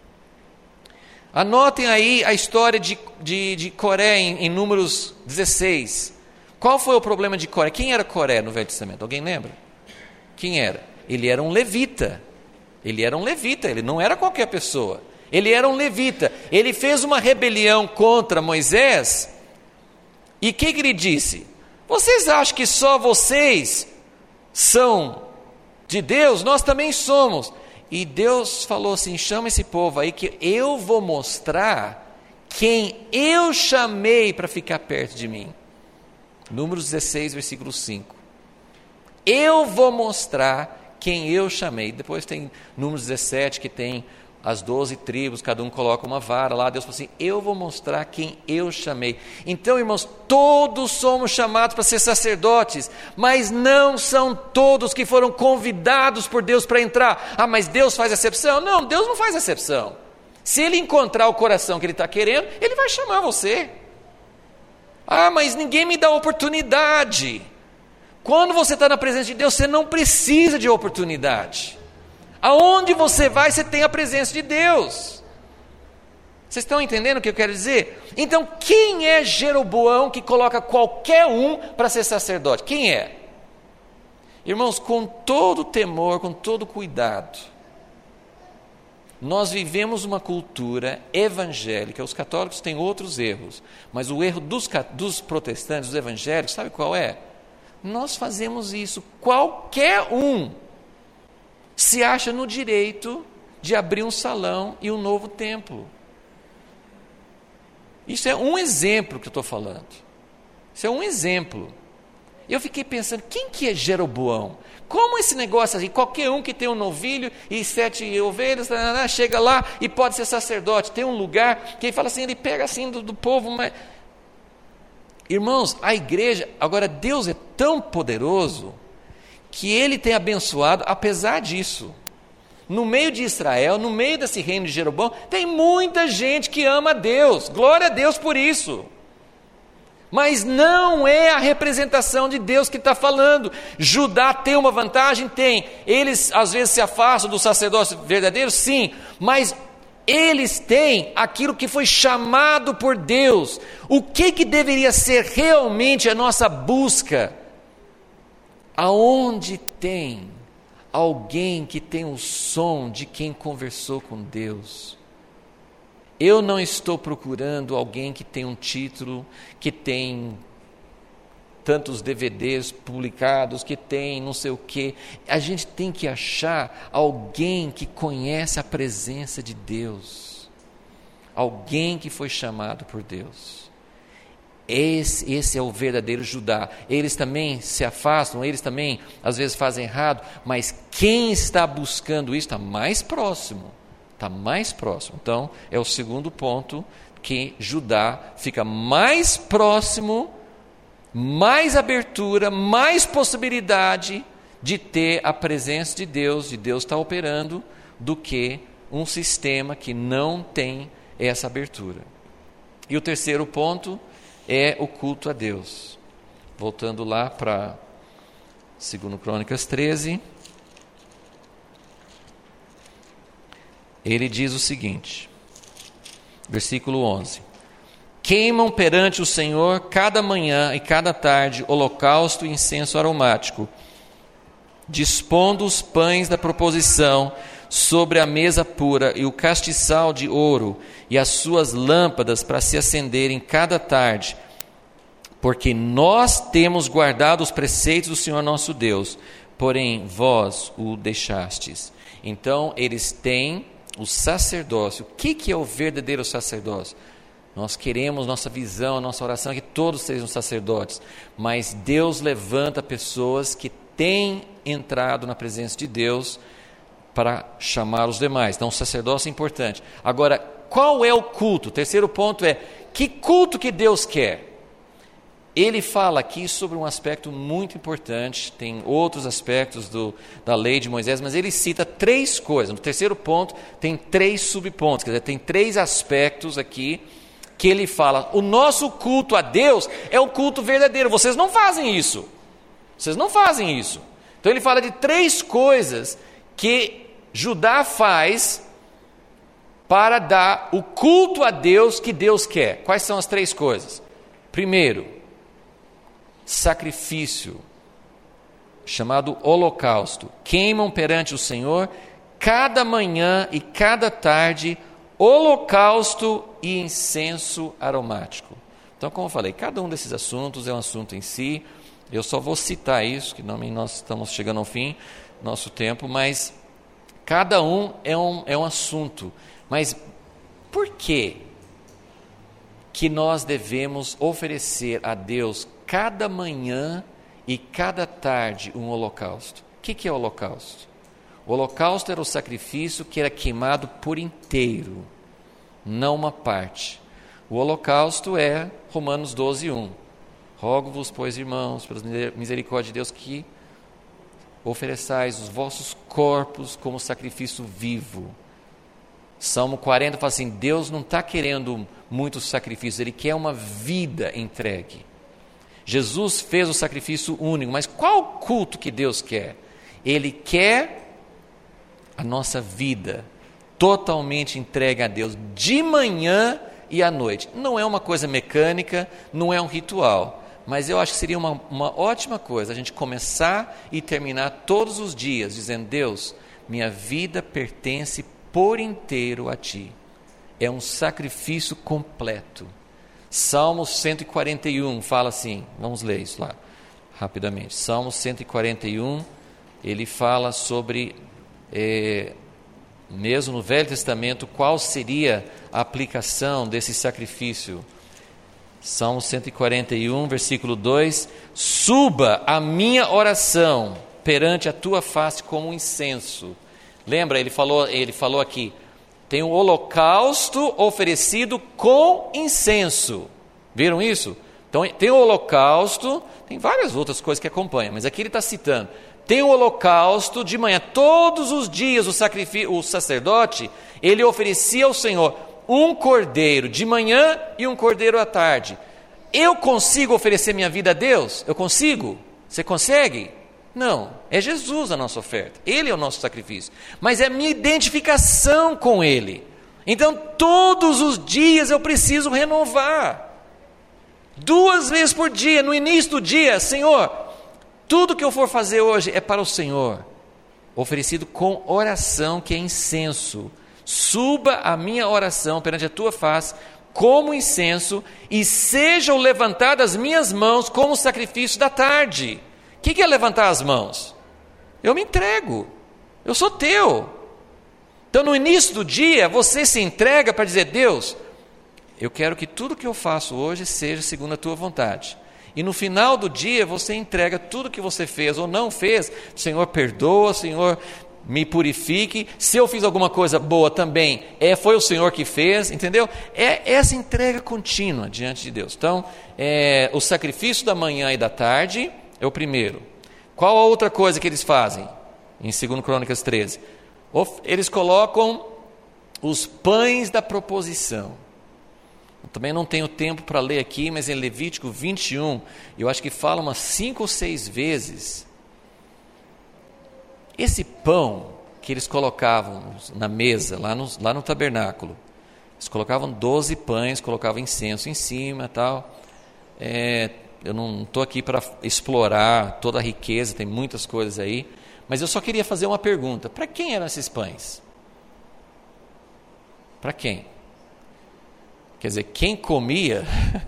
Anotem aí a história de Coré em Números 16. Qual foi o problema de Coré? Quem era Coré no Velho Testamento? Alguém lembra? Quem era? Ele era um levita. Ele era um levita, ele não era qualquer pessoa. Ele era um levita. Ele fez uma rebelião contra Moisés. E o que ele disse? Vocês acham que só vocês são de Deus? Nós também somos. E Deus falou assim, chama esse povo aí que eu vou mostrar quem eu chamei para ficar perto de mim. Números 16, versículo 5. Eu vou mostrar quem eu chamei. Depois tem Números 17, que tem as 12 tribos, cada um coloca uma vara lá. Deus falou assim, eu vou mostrar quem eu chamei. Então, irmãos, todos somos chamados para ser sacerdotes, mas não são todos que foram convidados por Deus para entrar. Ah, mas Deus faz exceção? Não, Deus não faz exceção. Se Ele encontrar o coração que Ele está querendo, Ele vai chamar você. Ah, mas ninguém me dá oportunidade. Quando você está na presença de Deus, você não precisa de oportunidade. Aonde você vai, você tem a presença de Deus. Vocês estão entendendo o que eu quero dizer? Então, quem é Jeroboão que coloca qualquer um para ser sacerdote? Quem é? Irmãos, com todo temor, com todo cuidado, nós vivemos uma cultura evangélica. Os católicos têm outros erros, mas o erro dos protestantes, dos evangélicos, sabe qual é? Nós fazemos isso. Qualquer um se acha no direito de abrir um salão e um novo templo. Isso é um exemplo que eu estou falando. Isso é um exemplo. Eu fiquei pensando, quem que é Jeroboão? Como esse negócio assim, qualquer um que tem um novilho e 7 ovelhas, chega lá e pode ser sacerdote. Tem um lugar que ele fala assim, ele pega assim do povo, mas... Irmãos, a igreja, agora Deus é tão poderoso que Ele tem abençoado, apesar disso. No meio de Israel, no meio desse reino de Jeroboão, tem muita gente que ama a Deus, glória a Deus por isso. Mas não é a representação de Deus que está falando. Judá tem uma vantagem? Tem. Eles às vezes se afastam do sacerdócio verdadeiro? Sim. Mas eles têm aquilo que foi chamado por Deus. O que deveria ser realmente a nossa busca? Aonde tem alguém que tem o som de quem conversou com Deus? Eu não estou procurando alguém que tem um título, que tem tantos DVDs publicados, que tem não sei o quê. A gente tem que achar alguém que conhece a presença de Deus. Alguém que foi chamado por Deus. Esse é o verdadeiro Judá. Eles também se afastam, eles também às vezes fazem errado, mas quem está buscando isso está mais próximo. Está mais próximo. Então, é o segundo ponto, que Judá fica mais próximo, mais abertura, mais possibilidade de ter a presença de Deus estar operando, do que um sistema que não tem essa abertura. E o terceiro ponto é o culto a Deus. Voltando lá para 2 Crônicas 13, ele diz o seguinte, versículo 11: queimam perante o Senhor cada manhã e cada tarde holocausto e incenso aromático, dispondo os pães da proposição sobre a mesa pura e o castiçal de ouro e as suas lâmpadas para se acenderem cada tarde, porque nós temos guardado os preceitos do Senhor nosso Deus, porém vós o deixastes. Então eles têm o sacerdócio. O que é o verdadeiro sacerdócio? Nós queremos, nossa visão, nossa oração é que todos sejam sacerdotes, mas Deus levanta pessoas que têm entrado na presença de Deus para chamar os demais. Então o sacerdócio é importante. Agora, qual é o culto? O terceiro ponto é, que culto que Deus quer? Ele fala aqui sobre um aspecto muito importante, tem outros aspectos da lei de Moisés, mas ele cita 3 coisas. No terceiro ponto tem 3 subpontos, quer dizer, tem 3 aspectos aqui que ele fala, o nosso culto a Deus é o culto verdadeiro, vocês não fazem isso. Vocês não fazem isso. Então ele fala de 3 coisas que Judá faz para dar o culto a Deus que Deus quer. Quais são as 3 coisas? Primeiro, sacrifício, chamado holocausto. Queimam perante o Senhor cada manhã e cada tarde holocausto e incenso aromático. Então, como eu falei, cada um desses assuntos é um assunto em si. Eu só vou citar isso, que nós estamos chegando ao fim do nosso tempo, mas cada um é um assunto. Mas por que nós devemos oferecer a Deus cada manhã e cada tarde um holocausto? O que é o holocausto? O holocausto era o sacrifício que era queimado por inteiro, não uma parte. O holocausto é Romanos 12:1. Rogo-vos, pois, irmãos, pela misericórdia de Deus, que ofereçais os vossos corpos como sacrifício vivo. Salmo 40 fala assim, Deus não está querendo muitos sacrifícios, Ele quer uma vida entregue. Jesus fez o sacrifício único, mas qual culto que Deus quer? Ele quer a nossa vida totalmente entregue a Deus, de manhã e à noite. Não é uma coisa mecânica, não é um ritual, mas eu acho que seria uma ótima coisa a gente começar e terminar todos os dias dizendo, Deus, minha vida pertence por inteiro a Ti. É um sacrifício completo. Salmo 141 fala assim, vamos ler isso lá rapidamente. Salmo 141, ele fala sobre, mesmo no Velho Testamento, qual seria a aplicação desse sacrifício. Salmo 141, versículo 2, suba a minha oração perante a tua face como um incenso. Lembra, ele falou aqui, tem um holocausto oferecido com incenso. Viram isso? Então tem o holocausto, tem várias outras coisas que acompanham, mas aqui ele está citando. Tem o holocausto de manhã, todos os dias o sacerdote, ele oferecia ao Senhor um cordeiro de manhã e um cordeiro à tarde. Eu consigo oferecer minha vida a Deus? Eu consigo? Você consegue? Não, é Jesus a nossa oferta, Ele é o nosso sacrifício, mas é a minha identificação com Ele. Então todos os dias eu preciso renovar, 2 vezes por dia, no início do dia, Senhor, tudo que eu for fazer hoje é para o Senhor, oferecido com oração, que é incenso. Suba a minha oração perante a tua face como incenso, e sejam levantadas as minhas mãos como sacrifício da tarde. O que é levantar as mãos? Eu me entrego, eu sou teu. Então no início do dia você se entrega para dizer, Deus, eu quero que tudo que eu faço hoje seja segundo a tua vontade. E no final do dia você entrega tudo que você fez ou não fez. Senhor, perdoa, Senhor, me purifique. Se eu fiz alguma coisa boa também, foi o Senhor que fez, entendeu? É essa entrega contínua diante de Deus. Então, o sacrifício da manhã e da tarde é o primeiro. Qual a outra coisa que eles fazem? Em 2 Crônicas 13. Eles colocam os pães da proposição. Eu também não tenho tempo para ler aqui, mas em Levítico 21, eu acho que fala umas 5 ou 6 vezes. Esse pão que eles colocavam na mesa, lá no tabernáculo, eles colocavam 12 pães, colocavam incenso em cima e tal. Eu não estou aqui para explorar toda a riqueza, tem muitas coisas aí, mas eu só queria fazer uma pergunta: para quem eram esses pães? Para quem? Quer dizer, quem comia,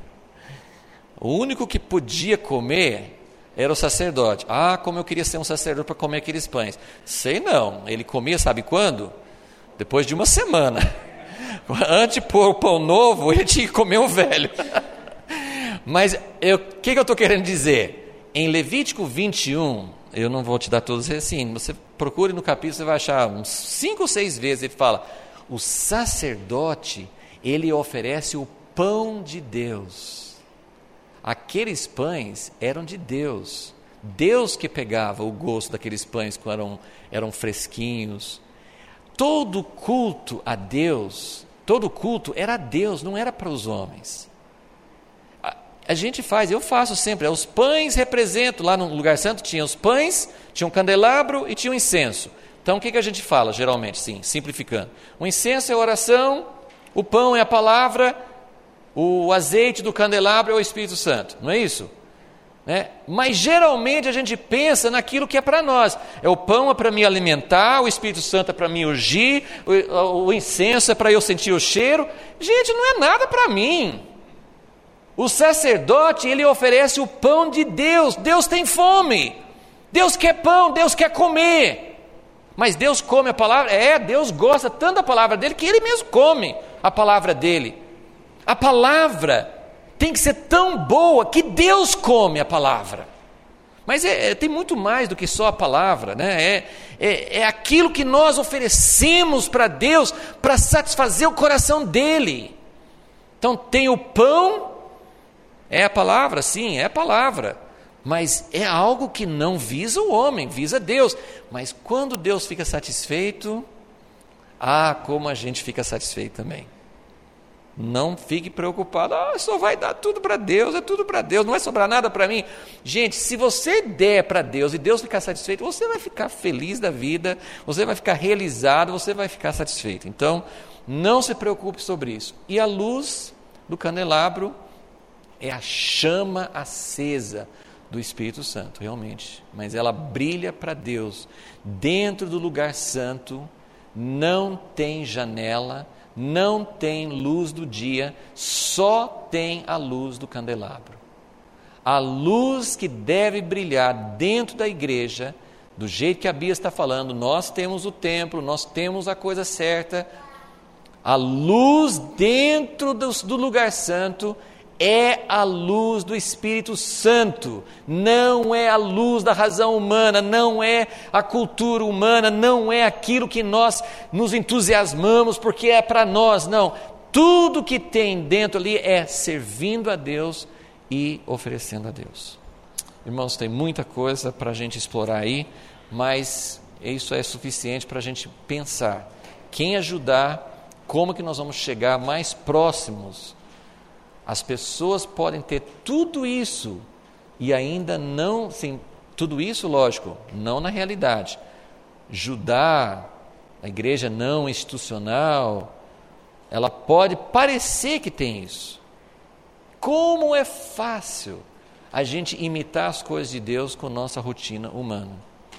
o único que podia comer era o sacerdote. Como eu queria ser um sacerdote para comer aqueles pães. Sei não, ele comia sabe quando? Depois de uma semana. Antes de pôr o pão novo, ele tinha que comer o velho. Mas o que eu estou querendo dizer? Em Levítico 21, eu não vou te dar todos assim, você procure no capítulo, você vai achar uns 5 ou 6 vezes, ele fala, o sacerdote, ele oferece o pão de Deus. Aqueles pães eram de Deus. Deus que pegava o gosto daqueles pães quando eram fresquinhos. Todo culto a Deus, todo culto era a Deus, não era para os homens. A gente faz, eu faço sempre, os pães representam, lá no lugar santo tinha os pães, tinha um candelabro e tinha um incenso. Então o que a gente fala geralmente, sim, simplificando? O incenso é a oração, o pão é a palavra, o azeite do candelabro é o Espírito Santo, não é isso? Mas geralmente a gente pensa naquilo que é para nós. O pão é para me alimentar, o Espírito Santo é para me ungir, o incenso é para eu sentir o cheiro. Gente, não é nada para mim. O sacerdote, ele oferece o pão de Deus. Deus tem fome, Deus quer pão, Deus quer comer. Mas Deus come a palavra? Deus gosta tanto da palavra dele que ele mesmo come a palavra dele. A palavra tem que ser tão boa que Deus come a palavra. Mas tem muito mais do que só a palavra, né? É aquilo que nós oferecemos para Deus para satisfazer o coração dele. Então tem o pão, é a palavra, sim, é a palavra. Mas é algo que não visa o homem, visa Deus. Mas quando Deus fica satisfeito, como a gente fica satisfeito também. Não fique preocupado, só vai dar tudo para Deus, é tudo para Deus, não vai sobrar nada para mim. Gente, se você der para Deus e Deus ficar satisfeito, você vai ficar feliz da vida, você vai ficar realizado, você vai ficar satisfeito. Então, não se preocupe sobre isso. E a luz do candelabro é a chama acesa do Espírito Santo, realmente. Mas ela brilha para Deus. Dentro do lugar santo, não tem janela, não tem luz do dia, só tem a luz do candelabro. A luz que deve brilhar dentro da igreja, do jeito que a Bia está falando, nós temos o templo, nós temos a coisa certa. A luz dentro do lugar santo é a luz do Espírito Santo, não é a luz da razão humana, não é a cultura humana, não é aquilo que nós nos entusiasmamos porque é para nós, não. Tudo que tem dentro ali é servindo a Deus e oferecendo a Deus. Irmãos, tem muita coisa para a gente explorar aí, mas isso é suficiente para a gente pensar. Quem ajudar, como que nós vamos chegar mais próximos. As pessoas podem ter tudo isso e ainda não, sim, tudo isso, lógico, não na realidade. Judá, a igreja não institucional, ela pode parecer que tem isso. Como é fácil a gente imitar as coisas de Deus com nossa rotina humana.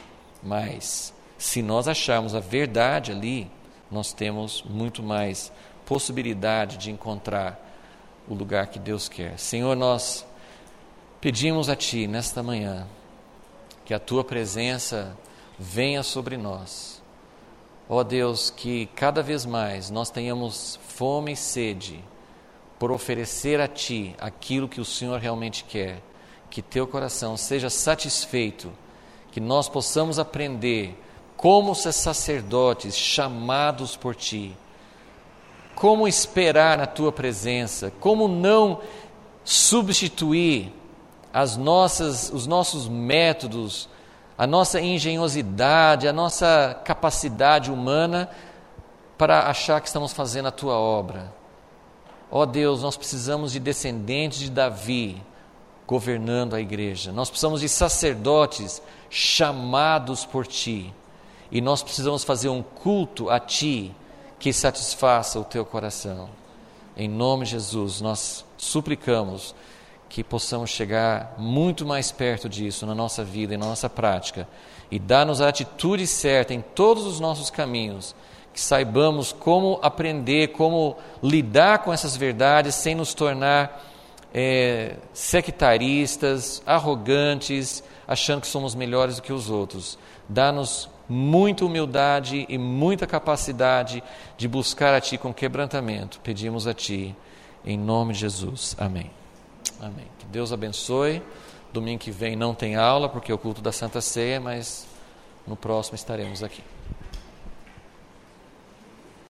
Mas, se nós acharmos a verdade ali, nós temos muito mais possibilidade de encontrar o lugar que Deus quer. Senhor, nós pedimos a Ti nesta manhã que a Tua presença venha sobre nós. Ó Deus, que cada vez mais nós tenhamos fome e sede por oferecer a Ti aquilo que o Senhor realmente quer. Que Teu coração seja satisfeito, que nós possamos aprender como ser sacerdotes chamados por Ti, como esperar na Tua presença, como não substituir os nossos métodos, a nossa engenhosidade, a nossa capacidade humana para achar que estamos fazendo a Tua obra. Ó Deus, nós precisamos de descendentes de Davi governando a igreja. Nós precisamos de sacerdotes chamados por Ti. E nós precisamos fazer um culto a Ti que satisfaça o Teu coração. Em nome de Jesus, nós suplicamos que possamos chegar muito mais perto disso na nossa vida e na nossa prática. E dar-nos a atitude certa em todos os nossos caminhos. Que saibamos como aprender, como lidar com essas verdades sem nos tornar sectaristas, arrogantes, achando que somos melhores do que os outros. Dá-nos muita humildade e muita capacidade de buscar a Ti com quebrantamento. Pedimos a Ti, em nome de Jesus. Amém. Amém. Que Deus abençoe. Domingo que vem não tem aula, porque é o culto da Santa Ceia, mas no próximo estaremos aqui.